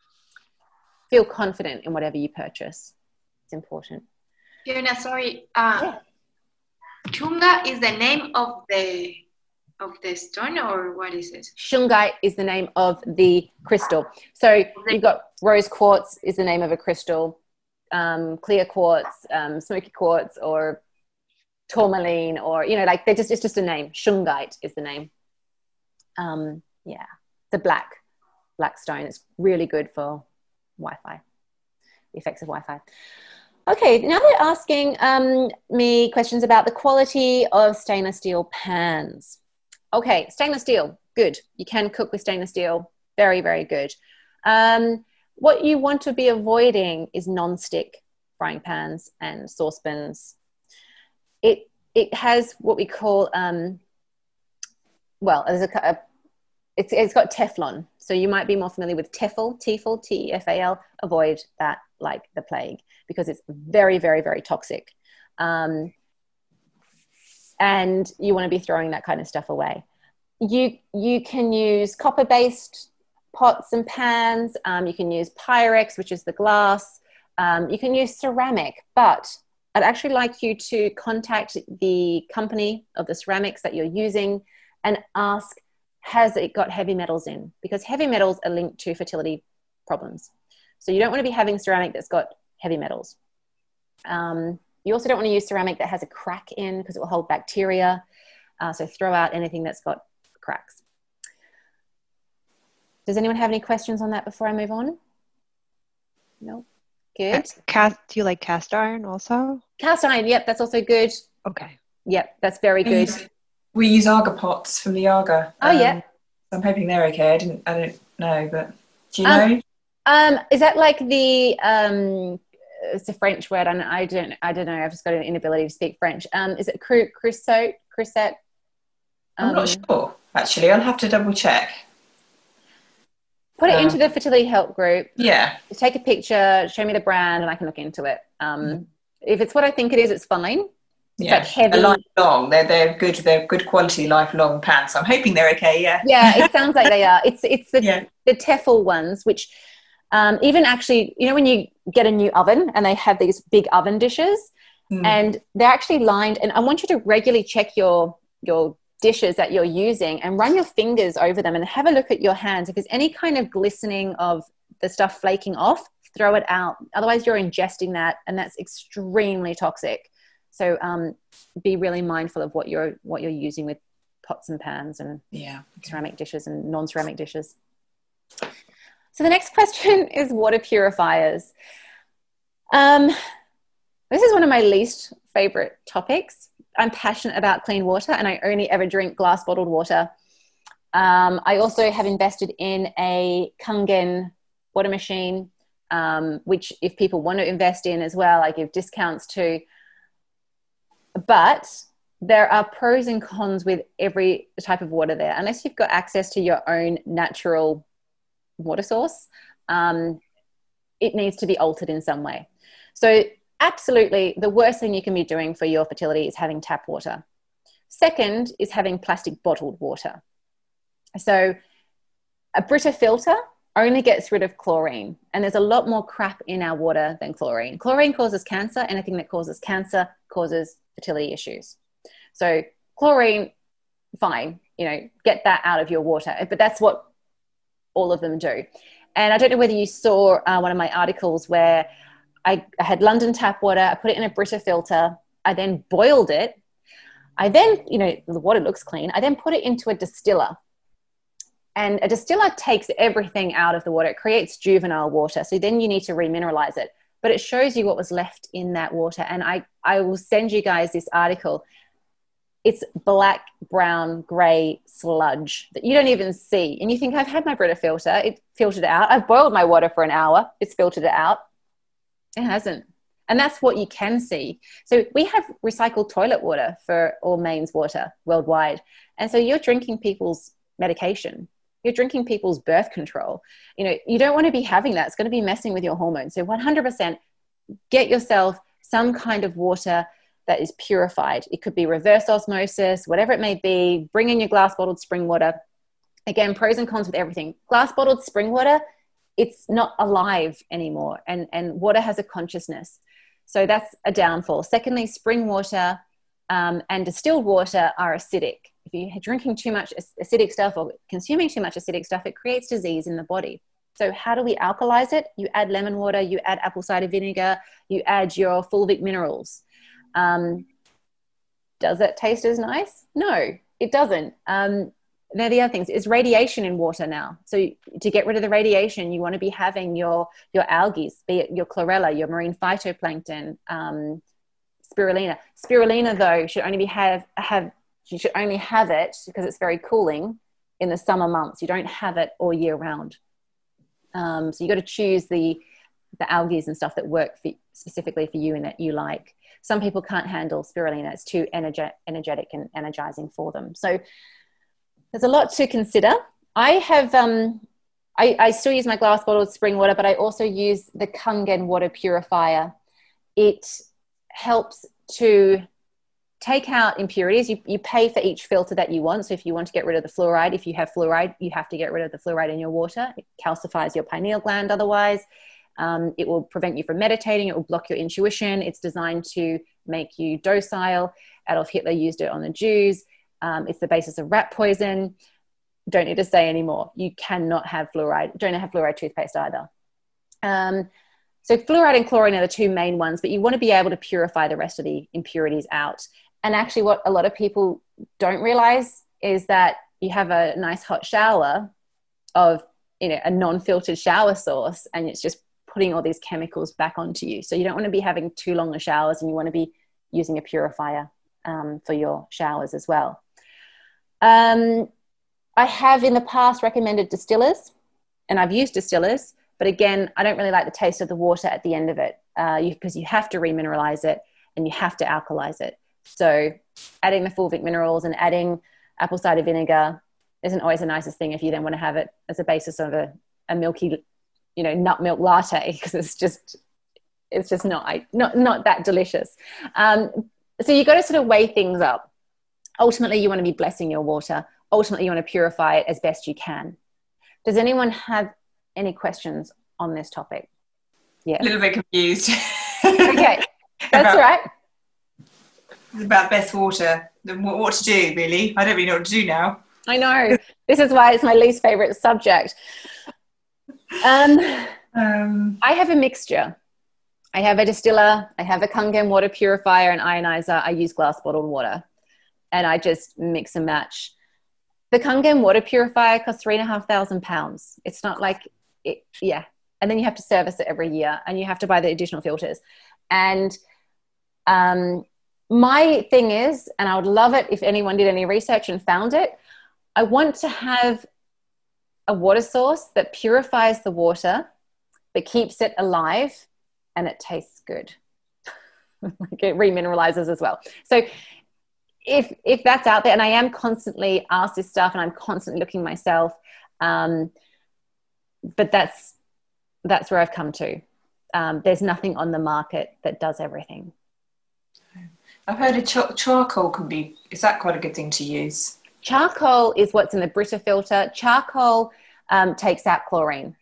feel confident in whatever you purchase. It's important. Fiona, sorry. Uh, yeah. Chunga is the name of the of the stone, or what is it? Shungite is the name of the crystal. So you've got rose quartz is the name of a crystal, um, clear quartz, um, smoky quartz, or tourmaline, or, you know, like they just, it's just a name. Shungite is the name. Um, yeah, the black, black stone. It's really good for Wi-Fi, the effects of Wi-Fi. Okay, now they're asking um, me questions about the quality of stainless steel pans. Okay, stainless steel, good. You can cook with stainless steel, very, very good. Um, what you want to be avoiding is non-stick frying pans and saucepans. It it has what we call, um, well, there's a, a it's it's got Teflon, so you might be more familiar with Tefal, Tefal, T E F A L. Avoid that like the plague, because it's very, very, very toxic. Um, and you want to be throwing that kind of stuff away. You, you can use copper-based pots and pans. Um, you can use Pyrex, which is the glass. Um, you can use ceramic, but I'd actually like you to contact the company of the ceramics that you're using and ask, has it got heavy metals in? Because heavy metals are linked to fertility problems. So you don't want to be having ceramic that's got heavy metals. Um, you also don't want to use ceramic that has a crack in, because it will hold bacteria. Uh, so throw out anything that's got cracks. Does anyone have any questions on that before I move on? No? Good. Cast, do you like cast iron also? Cast iron, yep, that's also good. Okay. Yep, that's very We good. use, we use Aga pots from the Aga. Oh, yeah. Um, I'm hoping they're okay. I didn't, I don't know, but do you Um, know? Um, is that like the, um, it's a French word, and I don't, I don't know, I've just got an inability to speak French. Um, is it cru, crusette, crusette? Um, I'm not sure, actually. I'll have to double check. Put it Um, into the fertility help group. Yeah. Take a picture, show me the brand, and I can look into it. Um, mm. If it's what I think it is, it's fine. It's yeah. like heavy. They're lifelong. They're they're good. They're good quality lifelong pants. I'm hoping they're okay. Yeah. Yeah, it sounds like they are. It's it's the yeah. the Tefal ones, which um, even actually, you know, when you get a new oven and they have these big oven dishes, mm. and they're actually lined. And I want you to regularly check your your dishes that you're using and run your fingers over them and have a look at your hands. If there's any kind of glistening of the stuff flaking off, throw it out. Otherwise you're ingesting that, and that's extremely toxic. So um, be really mindful of what you're what you're using with pots and pans and yeah, okay. ceramic dishes and non-ceramic dishes. So the next question is water purifiers. Um, this is one of my least favorite topics. I'm passionate about clean water, and I only ever drink glass bottled water. Um, I also have invested in a Kangen water machine, um, which if people want to invest in as well, I give discounts to. But there are pros and cons with every type of water there. Unless you've got access to your own natural water source, um, it needs to be altered in some way. So absolutely, the worst thing you can be doing for your fertility is having tap water. Second is having plastic bottled water. So a Brita filter only gets rid of chlorine, and there's a lot more crap in our water than chlorine. Chlorine causes cancer. Anything that causes cancer causes fertility issues. So chlorine, fine, you know, get that out of your water. But that's what all of them do. And I don't know whether you saw uh, one of my articles where I, I had London tap water. I put it in a Brita filter. I then boiled it. I then, you know, the water looks clean. I then put it into a distiller. And a distiller takes everything out of the water. It creates juvenile water. So then you need to remineralize it. But it shows you what was left in that water. And I, I will send you guys this article. It's black, brown, grey sludge that you don't even see. And you think, I've had my Brita filter. It filtered it out. I've boiled my water for an hour. It's filtered it out. It hasn't. And that's what you can see. So we have recycled toilet water for all mains water worldwide. And so you're drinking people's medication. You're drinking people's birth control. You know, you don't want to be having that. It's going to be messing with your hormones. So one hundred percent get yourself some kind of water that is purified. It could be reverse osmosis, whatever it may be. Bring in your glass bottled spring water. Again, pros and cons with everything. Glass bottled spring water, it's not alive anymore. And, and water has a consciousness. So that's a downfall. Secondly, spring water um, and distilled water are acidic. If you're drinking too much acidic stuff or consuming too much acidic stuff, it creates disease in the body. So how do we alkalize it? You add lemon water, you add apple cider vinegar, you add your fulvic minerals. Um, does it taste as nice? No, it doesn't. Um, now the other things is radiation in water now. So to get rid of the radiation, you want to be having your, your algae, be it your chlorella, your marine phytoplankton, um, spirulina. Spirulina though should only be have, have, you should only have it because it's very cooling in the summer months. You don't have it all year round. Um, so you got to choose the, the algae and stuff that work for, specifically for you and that you like. Some people can't handle spirulina. It's too energe- energetic and energizing for them. So there's a lot to consider. I have, um, I, I still use my glass bottled spring water, but I also use the Kangen water purifier. It helps to take out impurities. You, you pay for each filter that you want. So if you want to get rid of the fluoride, if you have fluoride, you have to get rid of the fluoride in your water. It calcifies your pineal gland otherwise. Um, it will prevent you from meditating. It will block your intuition. It's designed to make you docile. Adolf Hitler used it on the Jews. Um, it's the basis of rat poison. Don't need to say anymore. You cannot have fluoride. Don't have fluoride toothpaste either. Um, so fluoride and chlorine are the two main ones, but you want to be able to purify the rest of the impurities out. And actually what a lot of people don't realize is that you have a nice hot shower of, you know, a non-filtered shower source, and it's just putting all these chemicals back onto you. So you don't want to be having too long of showers, and you want to be using a purifier um, for your showers as well. Um, I have in the past recommended distillers, and I've used distillers, but again, I don't really like the taste of the water at the end of it, uh, you, because you have to remineralize it and you have to alkalize it. So adding the fulvic minerals and adding apple cider vinegar isn't always the nicest thing if you then want to have it as a basis of a, a milky, you know, nut milk latte, because it's just, it's just not, not, not that delicious. Um, so you've got to sort of weigh things up. Ultimately, you want to be blessing your water. Ultimately, you want to purify it as best you can. Does anyone have any questions on this topic? Yeah. A little bit confused. Okay, that's about, all right. About best water, what, what to do, really. I don't really know what to do now. I know. This is why it's my least favorite subject. Um, um, I have a mixture. I have a distiller, I have a Kangen water purifier and ionizer. I use glass bottled water, and I just mix and match. The Kangen water purifier costs three and a half thousand pounds. It's not like, it, yeah. And then you have to service it every year, and you have to buy the additional filters. And um, my thing is, and I would love it if anyone did any research and found it, I want to have a water source that purifies the water, but keeps it alive, and it tastes good. Like it remineralizes as well. So if if that's out there, and I am constantly asked this stuff, and I'm constantly looking myself, um, but that's that's where I've come to. Um, there's nothing on the market that does everything. I've heard a ch- charcoal can be, is that quite a good thing to use? Charcoal is what's in the Brita filter. Charcoal um, takes out chlorine.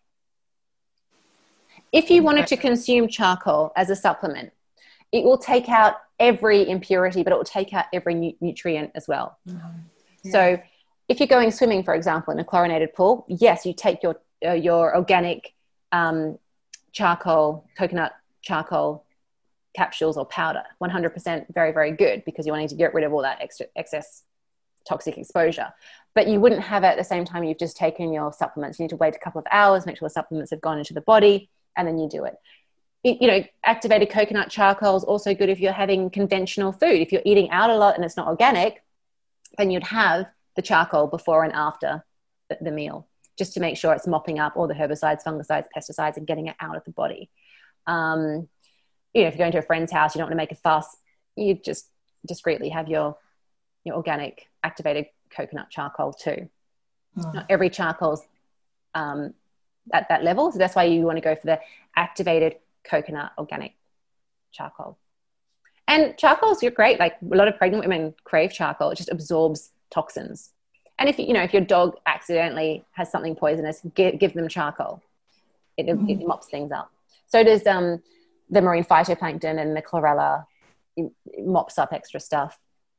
If you wanted to consume charcoal as a supplement, it will take out every impurity, but it will take out every nu- nutrient as well. Mm-hmm. Yeah. So if you're going swimming, for example, in a chlorinated pool, yes, you take your uh, your organic um, charcoal, coconut charcoal capsules or powder, one hundred percent very, very good, because you're wanting to get rid of all that extra excess toxic exposure. But you wouldn't have it at the same time you've just taken your supplements. You need to wait a couple of hours, make sure the supplements have gone into the body, and then you do it. You know, activated coconut charcoal is also good if you're having conventional food. If you're eating out a lot and it's not organic, then you'd have the charcoal before and after the, the meal, just to make sure it's mopping up all the herbicides, fungicides, pesticides, and getting it out of the body. Um, you know, if you're going to a friend's house, you don't want to make a fuss, you just discreetly have your, your organic activated coconut charcoal too. Oh. Not every charcoal's um, at that level. So that's why you want to go for the activated coconut organic charcoal. And charcoal's great. Like a lot of pregnant women crave charcoal. It just absorbs toxins. And if you know if your dog accidentally has something poisonous, give, give them charcoal. It, mm-hmm. it mops things up. So does um, the marine phytoplankton and the chlorella. It, it mops up extra stuff.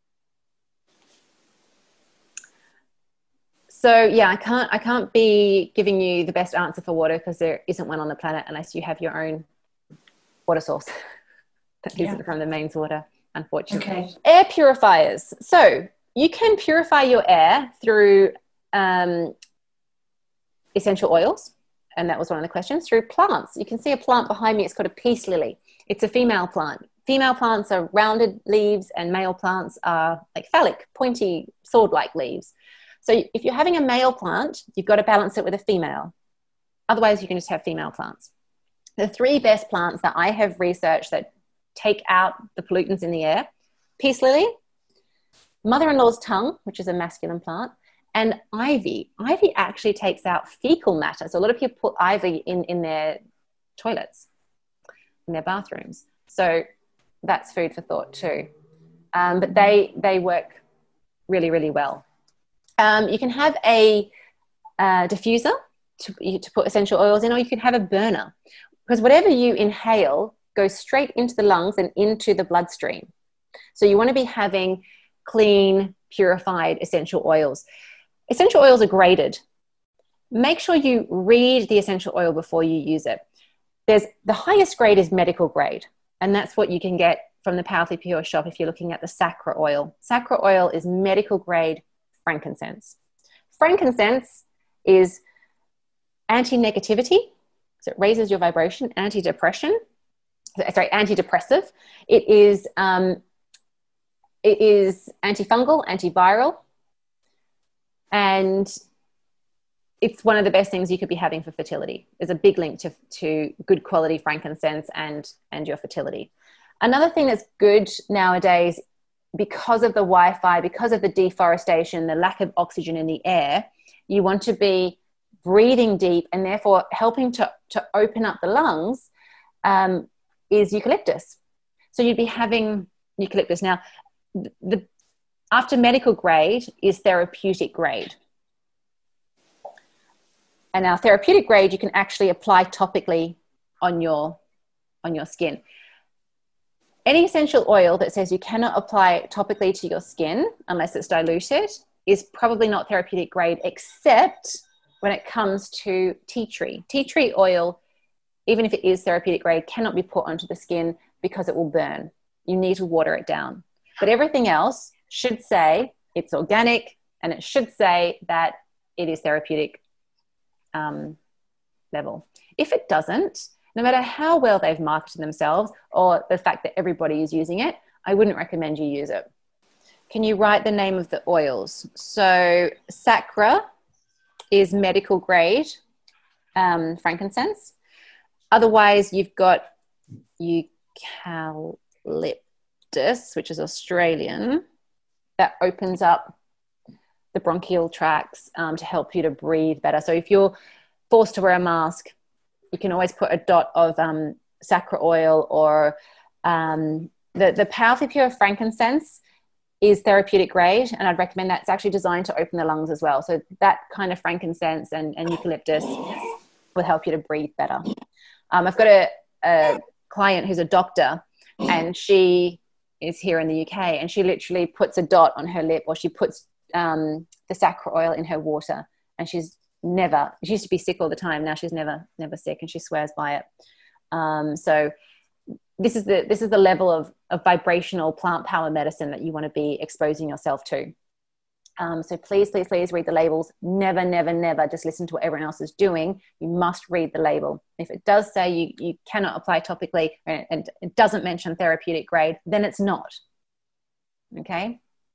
So yeah, I can't I can't be giving you the best answer for water, because there isn't one on the planet unless you have your own water source that yeah. isn't from the mains water, unfortunately. Okay. Air purifiers. So you can purify your air through um, essential oils, and that was one of the questions, through plants. You can see a plant behind me. It's called a peace lily. It's a female plant. Female plants are rounded leaves, and male plants are like phallic, pointy, sword-like leaves. So if you're having a male plant, you've got to balance it with a female. Otherwise, you can just have female plants. The three best plants that I have researched that take out the pollutants in the air: peace lily, mother-in-law's tongue, which is a masculine plant, and ivy. Ivy actually takes out fecal matter. So a lot of people put ivy in, in their toilets, in their bathrooms. So that's food for thought too. Um, but they, they work really, really well. Um, you can have a uh, diffuser to, to put essential oils in, or you can have a burner, because whatever you inhale goes straight into the lungs and into the bloodstream. So you want to be having clean, purified essential oils. Essential oils are graded. Make sure you read the essential oil before you use it. There's the highest grade is medical grade, and that's what you can get from the Powerfully Pure shop if you're looking at the Sacra oil. Sacra oil is medical grade frankincense. Frankincense is anti-negativity, so it raises your vibration, anti-depression, sorry, antidepressive. It is, um, it is antifungal, antiviral, and it's one of the best things you could be having for fertility. There's a big link to, to good quality frankincense and, and your fertility. Another thing that's good nowadays, because of the Wi-Fi, because of the deforestation, the lack of oxygen in the air, you want to be breathing deep and therefore helping to, to open up the lungs, um, is eucalyptus. So you'd be having eucalyptus. Now, the, after medical grade is therapeutic grade. And now therapeutic grade, you can actually apply topically on your, on your skin. Any essential oil that says you cannot apply topically to your skin unless it's diluted is probably not therapeutic grade, except when it comes to tea tree. Tea tree oil, even if it is therapeutic grade, cannot be put onto the skin because it will burn. You need to water it down. But everything else should say it's organic, and it should say that it is therapeutic um, level. If it doesn't, no matter how well they've marketed themselves or the fact that everybody is using it, I wouldn't recommend you use it. Can you write the name of the oils? So Sacra is medical grade um, frankincense. Otherwise, you've got eucalyptus, which is Australian, that opens up the bronchial tracts um, to help you to breathe better. So if you're forced to wear a mask, you can always put a dot of um, Sacra oil, or um, the, the Powerfully Pure frankincense is therapeutic grade, and I'd recommend that. It's actually designed to open the lungs as well. So that kind of frankincense and, and eucalyptus will help you to breathe better. Um, I've got a, a client who's a doctor, and she is here in the U K, and she literally puts a dot on her lip, or she puts um, the Sacra oil in her water, and she's never, she used to be sick all the time. Now she's never, never sick, and she swears by it. Um, so this is the, this is the level of, of vibrational plant power medicine that you want to be exposing yourself to. Um, so please, please, please read the labels. Never, never, never just listen to what everyone else is doing. You must read the label. If it does say you, you cannot apply topically, and, and it doesn't mention therapeutic grade, then it's not. Okay.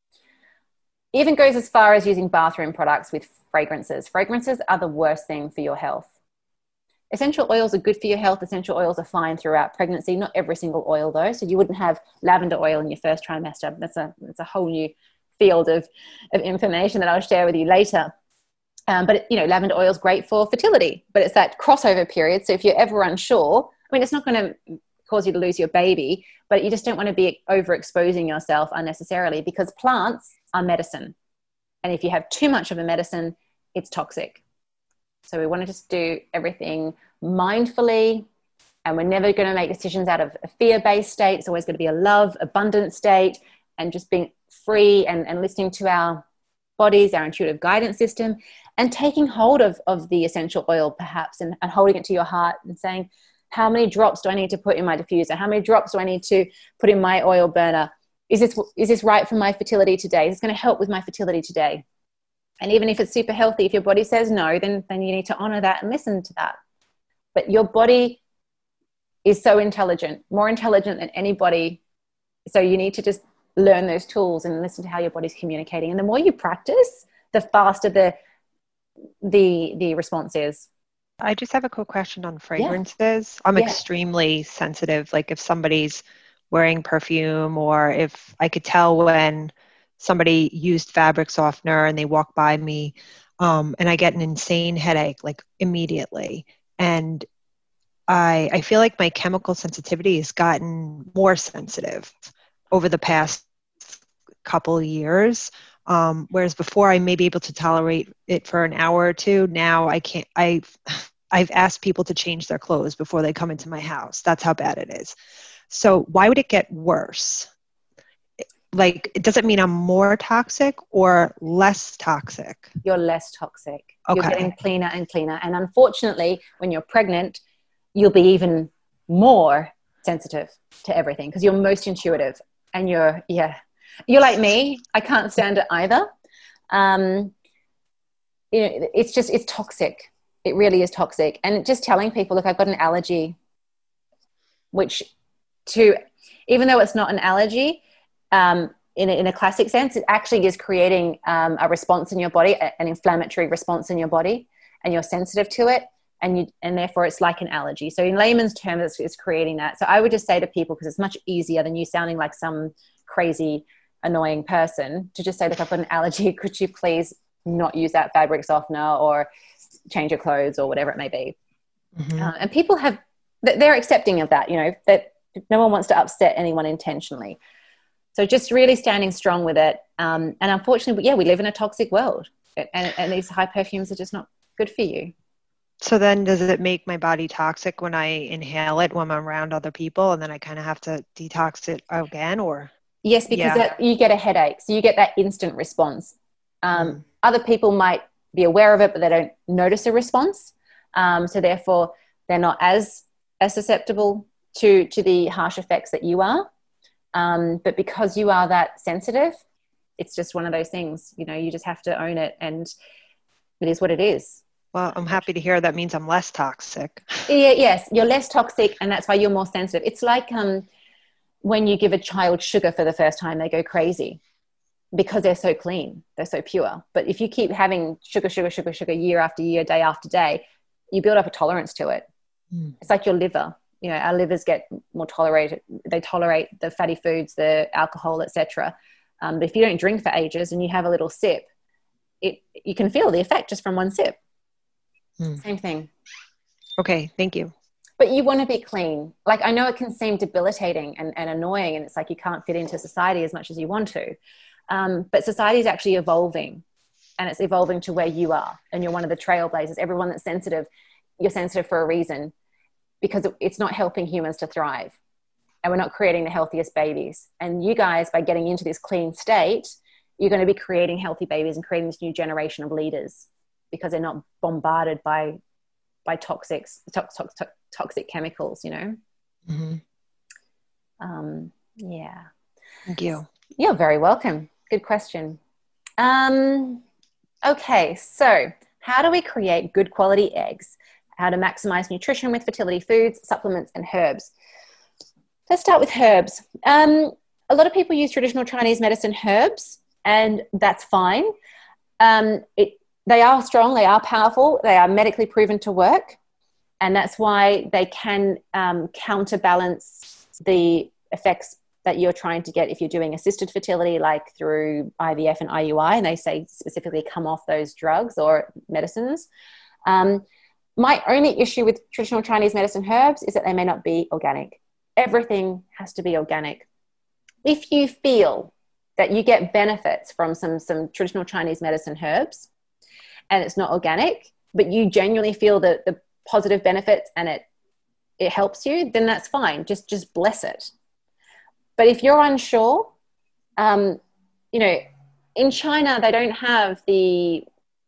Even goes as far as using bathroom products with fragrances. Fragrances are the worst thing for your health. Essential oils are good for your health. Essential oils are fine throughout pregnancy. Not every single oil though. So you wouldn't have lavender oil in your first trimester. That's a, that's a whole new field of, of information that I'll share with you later. Um, but, you know, lavender oil is great for fertility, but it's that crossover period. So if you're ever unsure, I mean, it's not going to cause you to lose your baby, but you just don't want to be overexposing yourself unnecessarily, because plants are medicine. And if you have too much of a medicine, it's toxic. So we want to just do everything mindfully, and we're never going to make decisions out of a fear-based state. It's always going to be a love, abundant state, and just being free and, and listening to our bodies, our intuitive guidance system, and taking hold of, of the essential oil perhaps, and, and holding it to your heart and saying, how many drops do I need to put in my diffuser? How many drops do I need to put in my oil burner? Is this, is this right for my fertility today? Is this going to help with my fertility today? And even if it's super healthy, if your body says no, then, then you need to honor that and listen to that. But your body is so intelligent, more intelligent than anybody. So you need to just learn those tools and listen to how your body's communicating. And the more you practice, the faster the, the, the response is. I just have a quick question on fragrances. Yeah. I'm yeah. extremely sensitive. Like if somebody's wearing perfume, or if I could tell when somebody used fabric softener and they walk by me, um, and I get an insane headache, like immediately. And I, I feel like my chemical sensitivity has gotten more sensitive over the past couple of years. Um, whereas before I may be able to tolerate it for an hour or two. Now I can't, I've, I've asked people to change their clothes before they come into my house. That's how bad it is. So why would it get worse? Like, does it mean I'm more toxic or less toxic? You're less toxic. Okay. You're getting cleaner and cleaner. And unfortunately, when you're pregnant, you'll be even more sensitive to everything because you're most intuitive and you're, yeah, you're like me. I can't stand it either. Um, you know, it's just, it's toxic. It really is toxic. And just telling people, look, I've got an allergy, which to, even though it's not an allergy, um, in a, in a classic sense, it actually is creating um, a response in your body, an inflammatory response in your body, and you're sensitive to it. And you, and therefore it's like an allergy. So in layman's terms, it's, it's creating that. So I would just say to people, because it's much easier than you sounding like some crazy, annoying person, to just say, look, I've got an allergy. Could you please not use that fabric softener or change your clothes or whatever it may be? Mm-hmm. Uh, and people have, they're accepting of that, you know, that no one wants to upset anyone intentionally. So just really standing strong with it. Um, and unfortunately, yeah, we live in a toxic world, and, and these high perfumes are just not good for you. So then does it make my body toxic when I inhale it when I'm around other people, and then I kind of have to detox it again? Or yes, because yeah. that, you get a headache. So you get that instant response. Um, mm. Other people might be aware of it, but they don't notice a response. Um, so therefore they're not as, as susceptible to, to the harsh effects that you are. Um, but because you are that sensitive, it's just one of those things, you know, you just have to own it, and it is what it is. Well, I'm happy to hear that means I'm less toxic. Yeah, yes, you're less toxic, and that's why you're more sensitive. It's like um, when you give a child sugar for the first time, they go crazy because they're so clean, they're so pure. But if you keep having sugar, sugar, sugar, sugar year after year, day after day, you build up a tolerance to it. Mm. It's like your liver. You know, our livers get more tolerated. They tolerate the fatty foods, the alcohol, et cetera. Um, but if you don't drink for ages and you have a little sip, it you can feel the effect just from one sip. Hmm. Same thing. Okay, thank you. But you want to be clean. Like, I know it can seem debilitating and, and annoying, and it's like you can't fit into society as much as you want to. Um, but society is actually evolving, and it's evolving to where you are, and you're one of the trailblazers. Everyone that's sensitive, you're sensitive for a reason, because it's not helping humans to thrive, and we're not creating the healthiest babies. And you guys, by getting into this clean state, you're going to be creating healthy babies and creating this new generation of leaders, because they're not bombarded by by toxic tox, tox, tox, toxic chemicals, you know. Mm-hmm. Um, yeah. Thank you. You're very welcome. Good question. Um, okay, so how do we create good quality eggs? How to maximize nutrition with fertility foods, supplements, and herbs. Let's start with herbs. Um, a lot of people use traditional Chinese medicine herbs, and that's fine. Um, it, they are strong, they are powerful, they are medically proven to work, and that's why they can um, counterbalance the effects that you're trying to get if you're doing assisted fertility, like through I V F and I U I, and they say specifically come off those drugs or medicines. Um, My only issue with traditional Chinese medicine herbs is that they may not be organic. Everything has to be organic. If you feel that you get benefits from some, some traditional Chinese medicine herbs and it's not organic, but you genuinely feel the, the positive benefits and it, it helps you, then that's fine. Just, just bless it. But if you're unsure, um, you know, in China, they don't have the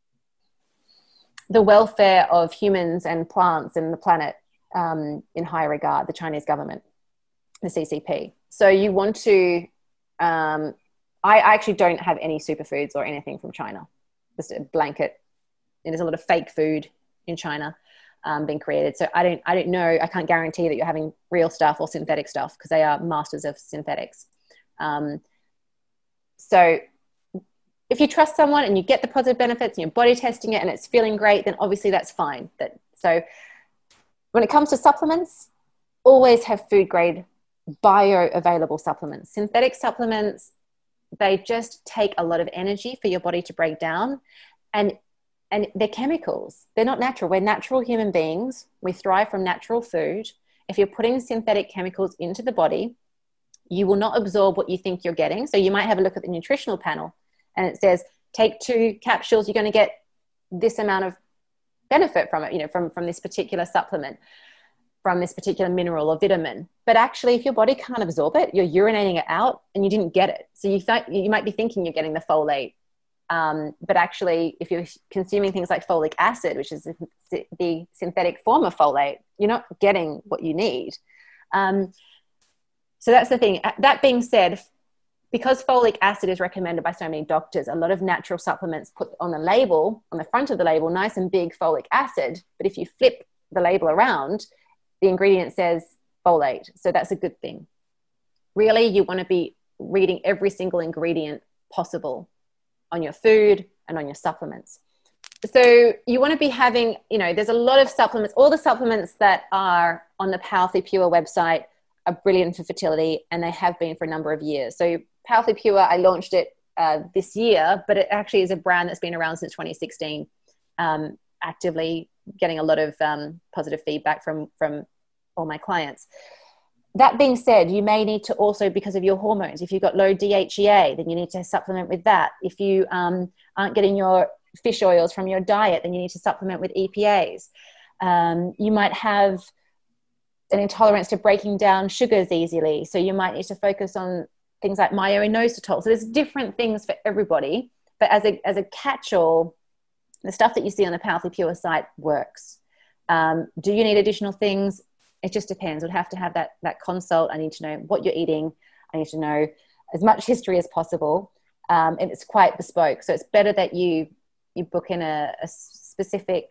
the welfare of humans and plants and the planet um, in high regard, the Chinese government, the C C P. So you want to, um, I, I actually don't have any superfoods or anything from China, just a blanket. And there's a lot of fake food in China um, being created. So I don't, I don't know, I can't guarantee that you're having real stuff or synthetic stuff, because they are masters of synthetics. Um, so if you trust someone and you get the positive benefits and you're body testing it and it's feeling great, then obviously that's fine. That, so when it comes to supplements, always have food grade bioavailable supplements. Synthetic supplements, they just take a lot of energy for your body to break down, and and they're chemicals. They're not natural. We're natural human beings. We thrive from natural food. If you're putting synthetic chemicals into the body, you will not absorb what you think you're getting. So you might have a look at the nutritional panel and it says, take two capsules, you're going to get this amount of benefit from it, you know, from, from this particular supplement, from this particular mineral or vitamin. But actually, if your body can't absorb it, you're urinating it out and you didn't get it. So you th- you might be thinking you're getting the folate. Um, but actually, if you're consuming things like folic acid, which is the synthetic form of folate, you're not getting what you need. Um, so that's the thing. That being said, because folic acid is recommended by so many doctors, a lot of natural supplements put on the label, on the front of the label, nice and big folic acid. But if you flip the label around, the ingredient says folate. So that's a good thing. Really, you want to be reading every single ingredient possible on your food and on your supplements. So you want to be having, you know, there's a lot of supplements. All the supplements that are on the Powerfully Pure website are brilliant for fertility, and they have been for a number of years. So Powerfully Pure, I launched it uh, this year, but it actually is a brand that's been around since twenty sixteen, um, actively getting a lot of um, positive feedback from, from all my clients. That being said, you may need to also, because of your hormones, if you've got low D H E A, then you need to supplement with that. If you um, aren't getting your fish oils from your diet, then you need to supplement with E P As. Um, you might have an intolerance to breaking down sugars easily, so you might need to focus on things like myo-inositol. So there's different things for everybody, but as a as a catch-all, the stuff that you see on the Powerfully Pure site works. Um, do you need additional things? It just depends. We'd have to have that that consult. I need to know what you're eating. I need to know as much history as possible, um, and it's quite bespoke. So it's better that you you book in a, a specific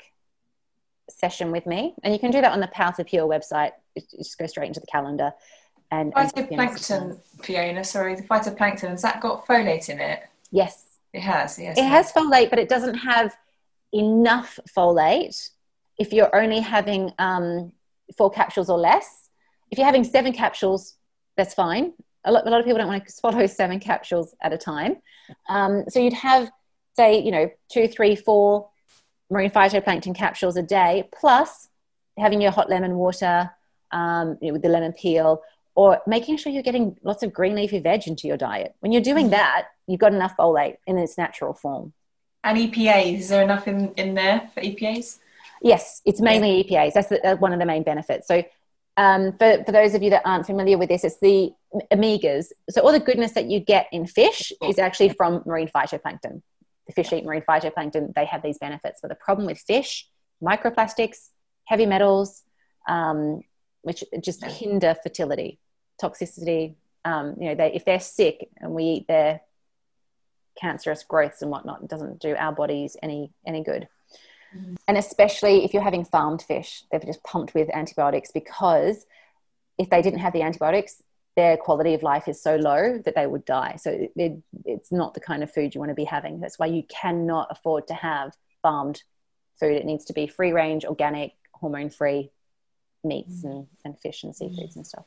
session with me, and you can do that on the Powerfully Pure website. You just go straight into the calendar. And, and phytoplankton, Fiona, sorry, the phytoplankton, has that got folate in it? Yes. It has, yes. It has folate, but it doesn't have enough folate if you're only having um, four capsules or less. If you're having seven capsules, that's fine. A lot, a lot of people don't want to swallow seven capsules at a time. Um, so you'd have, say, you know, two, three, four marine phytoplankton capsules a day, plus having your hot lemon water, um, you know, with the lemon peel, or making sure you're getting lots of green leafy veg into your diet. When you're doing that, you've got enough folate in its natural form. And E P As, is there enough in, in there for E P As? Yes, it's mainly yeah. E P As. That's the, uh, one of the main benefits. So um, for, for those of you that aren't familiar with this, it's the omegas. So all the goodness that you get in fish is actually from marine phytoplankton. The fish eat marine phytoplankton, they have these benefits. But the problem with fish, microplastics, heavy metals, um, which just hinder fertility, toxicity. Um, you know, they, if they're sick and we eat their cancerous growths and whatnot, it doesn't do our bodies any any good. Mm-hmm. And especially if you're having farmed fish, they've just pumped with antibiotics, because if they didn't have the antibiotics, their quality of life is so low that they would die. So it, it's not the kind of food you want to be having. That's why you cannot afford to have farmed food. It needs to be free range, organic, hormone free meats mm-hmm. and, and fish and seafoods mm-hmm. and stuff.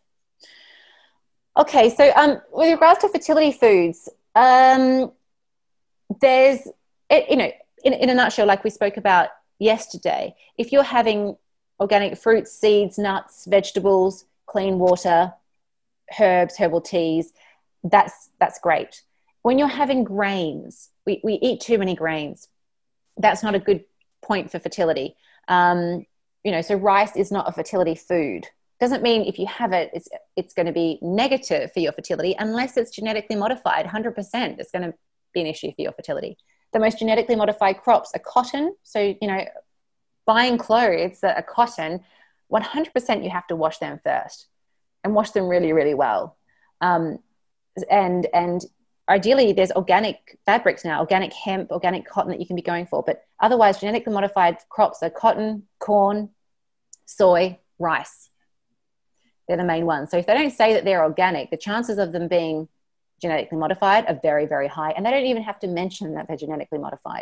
Okay, so um, with regards to fertility foods, um, there's, it, you know, in, in a nutshell, like we spoke about yesterday, if you're having organic fruits, seeds, nuts, vegetables, clean water, herbs, herbal teas, that's that's great. When you're having grains, we, we eat too many grains. That's not a good point for fertility. Um, you know, so rice is not a fertility food. Doesn't mean if you have it, it's it's going to be negative for your fertility, unless it's genetically modified. one hundred percent it's going to be an issue for your fertility. The most genetically modified crops are cotton. So, you know, buying clothes that are cotton, one hundred percent you have to wash them first, and wash them really, really well. Um, and and ideally, there's organic fabrics now, organic hemp, organic cotton that you can be going for. But otherwise, genetically modified crops are cotton, corn, soy, rice. They're the main ones. So if they don't say that they're organic, the chances of them being genetically modified are very, very high. And they don't even have to mention that they're genetically modified.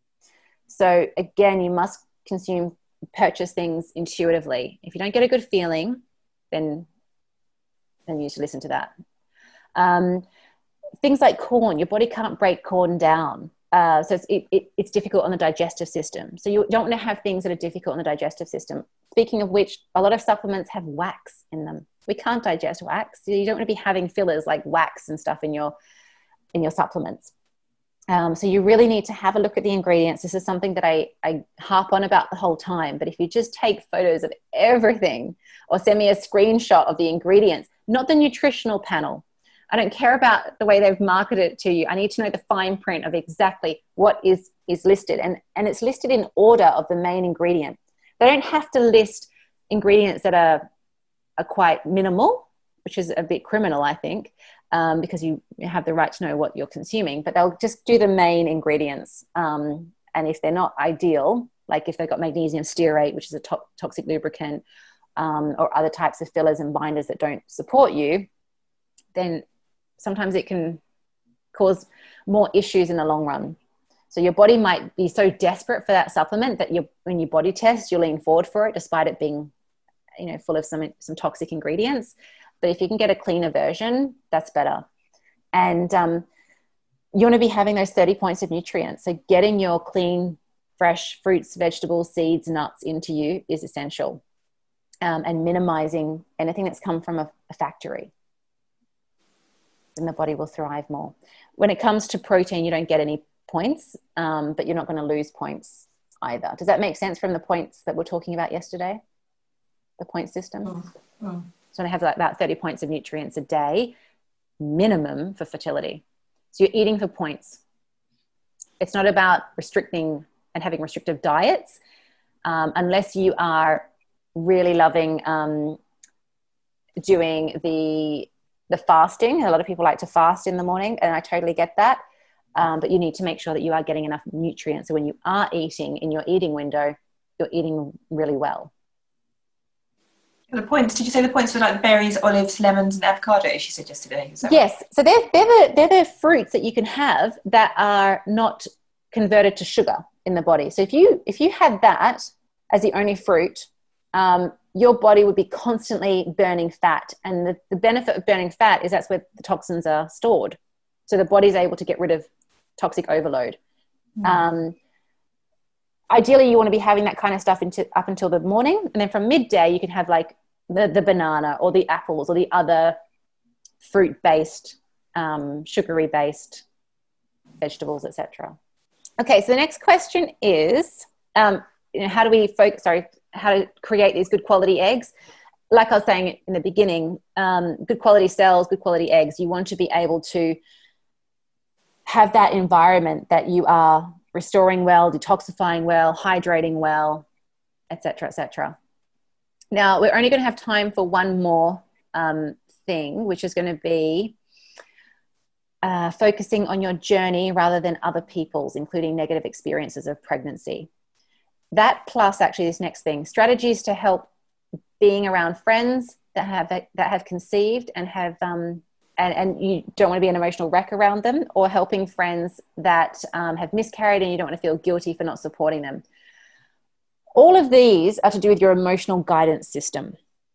So again, you must consume, purchase things intuitively. If you don't get a good feeling, then, then you should listen to that. Um, things like corn, your body can't break corn down. Uh, so it's, it, it, it's difficult on the digestive system. So you don't want to have things that are difficult on the digestive system. Speaking of which, a lot of supplements have wax in them. We can't digest wax. So you don't want to be having fillers like wax and stuff in your, in your supplements. Um, so you really need to have a look at the ingredients. This is something that I, I harp on about the whole time. But if you just take photos of everything or send me a screenshot of the ingredients, not the nutritional panel. I don't care about the way they've marketed it to you. I need to know the fine print of exactly what is, is listed. And, and it's listed in order of the main ingredient. They don't have to list ingredients that are are quite minimal, which is a bit criminal, I think, um, because you have the right to know what you're consuming, but they'll just do the main ingredients. Um, and if they're not ideal, like if they've got magnesium stearate, which is a to- toxic lubricant, um, or other types of fillers and binders that don't support you, then sometimes it can cause more issues in the long run. So your body might be so desperate for that supplement that you, when you body test, you lean forward for it, despite it being, you know, full of some some toxic ingredients. But if you can get a cleaner version, that's better. And um, you want to be having those thirty points of nutrients. So getting your clean, fresh fruits, vegetables, seeds, nuts into you is essential. Um, and minimizing anything that's come from a, a factory. And the body will thrive more. When it comes to protein, you don't get any points, um, but you're not going to lose points either. Does that make sense from the points that we're talking about yesterday? The point system? Oh, oh. So I have like about thirty points of nutrients a day, minimum for fertility. So you're eating for points. It's not about restricting and having restrictive diets, um, unless you are really loving um, doing the the fasting. A lot of people like to fast in the morning, and I totally get that. Um, but you need to make sure that you are getting enough nutrients. So when you are eating in your eating window, you're eating really well. The points, did you say the points were like berries, olives, lemons, and avocados, you said yesterday? Is that yes. right? So they're, they're, the, they're the fruits that you can have that are not converted to sugar in the body. So if you, if you had that as the only fruit, um, your body would be constantly burning fat. And the, the benefit of burning fat is that's where the toxins are stored. So the body's able to get rid of toxic overload. Mm. Um, ideally, you want to be having that kind of stuff into, up until the morning. And then from midday, you can have like the, the banana or the apples or the other fruit-based, um, sugary-based vegetables, et cetera. Okay, so the next question is, um, you know, how do we focus, sorry, how to create these good quality eggs? Like I was saying in the beginning, um, good quality cells, good quality eggs. You want to be able to have that environment that you are restoring well, detoxifying well, hydrating well, et cetera, et cetera. Now, we're only going to have time for one more um, thing, which is going to be uh, focusing on your journey rather than other people's, including negative experiences of pregnancy. That plus actually this next thing, strategies to help being around friends that have that have conceived and have um, and, and you don't want to be an emotional wreck around them, or helping friends that um, have miscarried and you don't want to feel guilty for not supporting them. All of these are to do with your emotional guidance system.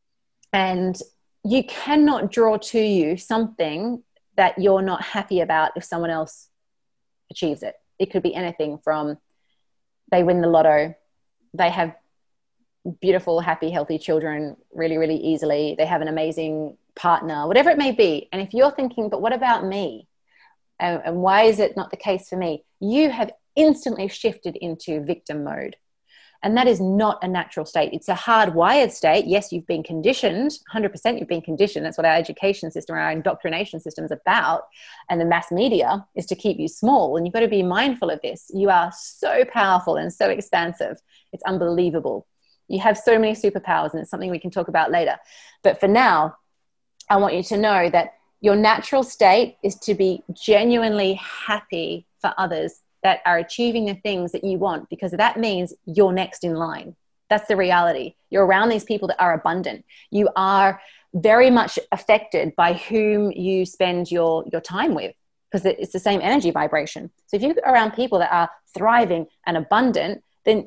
And you cannot draw to you something that you're not happy about if someone else achieves it. It could be anything from they win the lotto, they have beautiful, happy, healthy children really, really easily, they have an amazing partner, whatever it may be. And if you're thinking, but what about me? And, and why is it not the case for me? You have instantly shifted into victim mode. And that is not a natural state. It's a hardwired state. Yes, you've been conditioned, one hundred percent you've been conditioned. That's what our education system, our indoctrination system is about. And the mass media is to keep you small. And you've got to be mindful of this. You are so powerful and so expansive. It's unbelievable. You have so many superpowers, and it's something we can talk about later. But for now, I want you to know that your natural state is to be genuinely happy for others that are achieving the things that you want, because that means you're next in line. That's the reality. You're around these people that are abundant. You are very much affected by whom you spend your, your time with, because it's the same energy vibration. So if you're around people that are thriving and abundant, then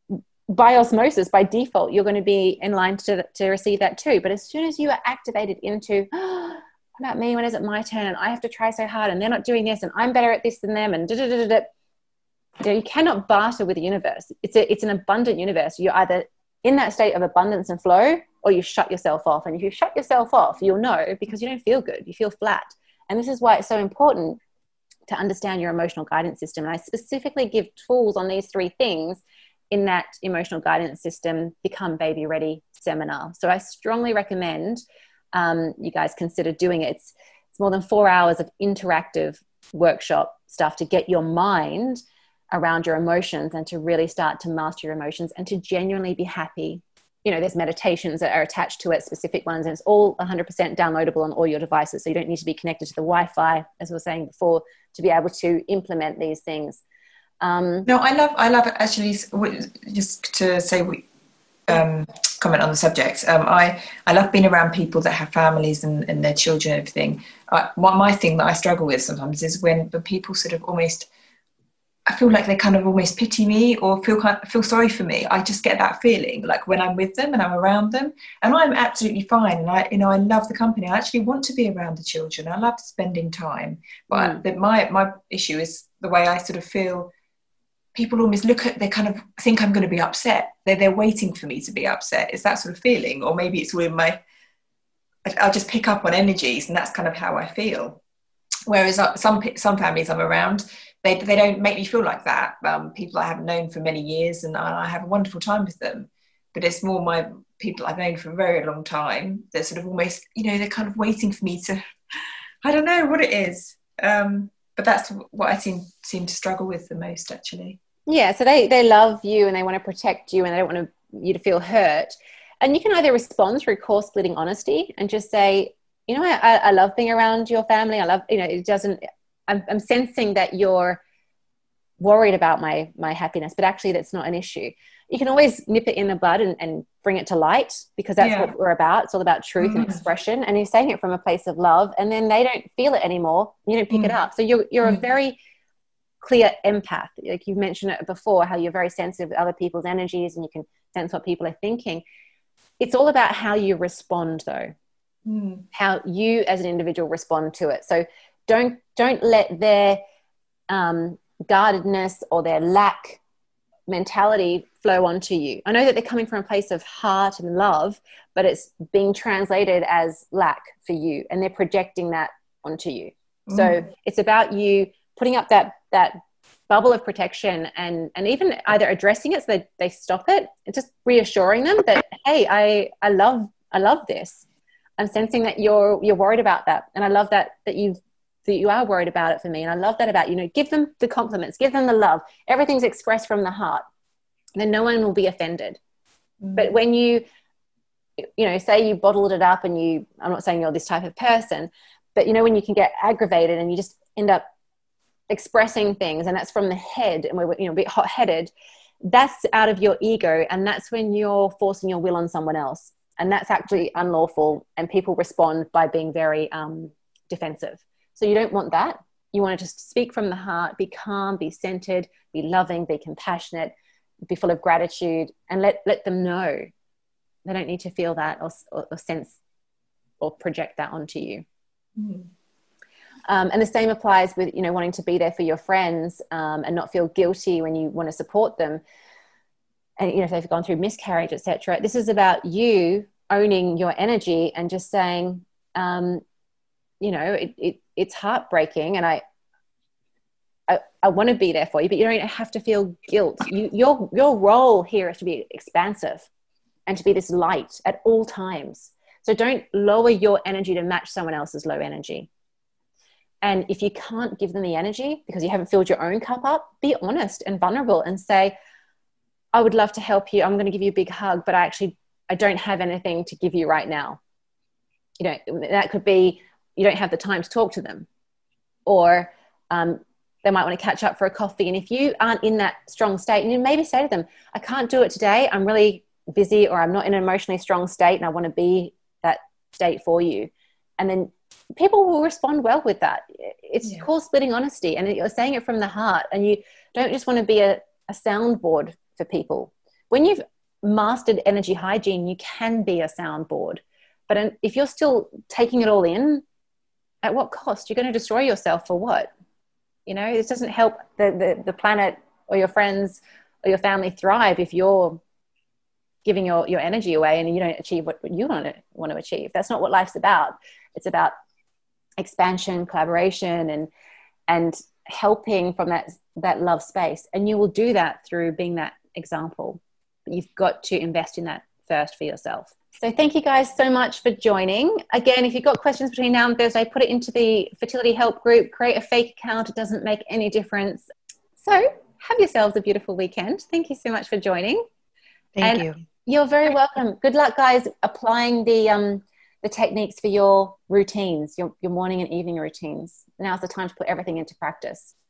by osmosis, by default, you're going to be in line to, to receive that too. But as soon as you are activated into, oh, what about me? When is it my turn? And I have to try so hard, and they're not doing this, and I'm better at this than them, and da da da da. You cannot barter with the universe. It's a, it's an abundant universe. You're either in that state of abundance and flow, or you shut yourself off. And if you shut yourself off, you'll know, because you don't feel good. You feel flat. And this is why it's so important to understand your emotional guidance system. And I specifically give tools on these three things in that emotional guidance system Become Baby Ready seminar. So I strongly recommend um, you guys consider doing it. It's, it's more than four hours of interactive workshop stuff to get your mind around your emotions and to really start to master your emotions and to genuinely be happy. you know, there's meditations that are attached to it, specific ones, and it's all one hundred percent downloadable on all your devices. So you don't need to be connected to the Wi-Fi, as we were saying before, to be able to implement these things. Um, no, I love, I love it actually, just to say, um, comment on the subject. Um, I, I love being around people that have families and, and their children and everything. I, one, my thing that I struggle with sometimes is when the people sort of almost, I feel like they kind of almost pity me or feel feel sorry for me. I just get that feeling, like when I'm with them and I'm around them, and I'm absolutely fine. And I, you know, I love the company. I actually want to be around the children. I love spending time. But mm. the, my my issue is the way I sort of feel. People almost look at, they kind of think I'm going to be upset. They're they're waiting for me to be upset. It's that sort of feeling, or maybe it's with my. I'll just pick up on energies, and that's kind of how I feel. Whereas some some families I'm around, they they don't make me feel like that. Um, people I haven't known for many years, and I, I have a wonderful time with them. But it's more my people I've known for a very long time. They're sort of almost, you know, they're kind of waiting for me to. I don't know what it is, um, but that's what I seem seem to struggle with the most, actually. Yeah, so they they love you and they want to protect you and they don't want to, you to feel hurt. And you can either respond through core splitting honesty and just say, you know, I, I love being around your family. I love, you know, it doesn't, I'm, I'm sensing that you're worried about my, my happiness, but actually that's not an issue. You can always nip it in the bud and, and bring it to light, because that's yeah. what we're about. It's all about truth mm. and expression. And you're saying it from a place of love, and then they don't feel it anymore. You don't pick mm. it up. So you're, you're mm. a very clear empath. Like you've mentioned it before, how you're very sensitive to other people's energies and you can sense what people are thinking. It's all about how you respond though. Mm. How you as an individual respond to it. So don't don't let their um, guardedness or their lack mentality flow onto you. I know that they're coming from a place of heart and love, but it's being translated as lack for you, and they're projecting that onto you. Mm. So it's about you putting up that that bubble of protection and and even either addressing it so they, they stop it, and just reassuring them that, hey, I I love I love this. I'm sensing that you're you're worried about that, and I love that that you've that you are worried about it for me, and I love that about you. You know, give them the compliments, give them the love. Everything's expressed from the heart, then no one will be offended. Mm. But when you you know say you bottled it up, and you, I'm not saying you're this type of person, but you know when you can get aggravated and you just end up expressing things, and that's from the head, and we're, you know, a bit hot-headed, that's out of your ego, and that's when you're forcing your will on someone else, and that's actually unlawful, and people respond by being very um, defensive. So you don't want that. You want to just speak from the heart, be calm, be centered, be loving, be compassionate, be full of gratitude, and let let them know. They don't need to feel that or, or, or sense or project that onto you. Mm. Um, and the same applies with, you know, wanting to be there for your friends um, and not feel guilty when you want to support them. And, you know, if they've gone through miscarriage, et cetera. This is about you owning your energy and just saying, um, you know, it, it, it's heartbreaking, and I, I, I want to be there for you, but you don't have to feel guilt. You, your, your role here is to be expansive and to be this light at all times. So don't lower your energy to match someone else's low energy. And if you can't give them the energy because you haven't filled your own cup up, be honest and vulnerable and say, I would love to help you. I'm going to give you a big hug, but I actually, I don't have anything to give you right now. You know, that could be, you don't have the time to talk to them, or um, they might want to catch up for a coffee. And if you aren't in that strong state, and you maybe say to them, I can't do it today. I'm really busy, or I'm not in an emotionally strong state, and I want to be that state for you. And then people will respond well with that. It's yeah. called splitting honesty, and you're saying it from the heart, and you don't just want to be a, a soundboard for people. When you've mastered energy hygiene, you can be a soundboard. But if you're still taking it all in, at what cost? You're going to destroy yourself for what? You know, this doesn't help the, the, the planet or your friends or your family thrive if you're giving your, your energy away and you don't achieve what you want to, want to achieve. That's not what life's about. It's about expansion, collaboration, and and helping from that that love space. And you will do that through being that example. But you've got to invest in that first for yourself. So thank you guys so much for joining. Again, if you've got questions between now and Thursday, put it into the fertility help group, create a fake account. It doesn't make any difference. So have yourselves a beautiful weekend. Thank you so much for joining. Thank and you. You're very welcome. Good luck, guys, applying the um the techniques for your routines, your, your morning and evening routines. Now's the time to put everything into practice.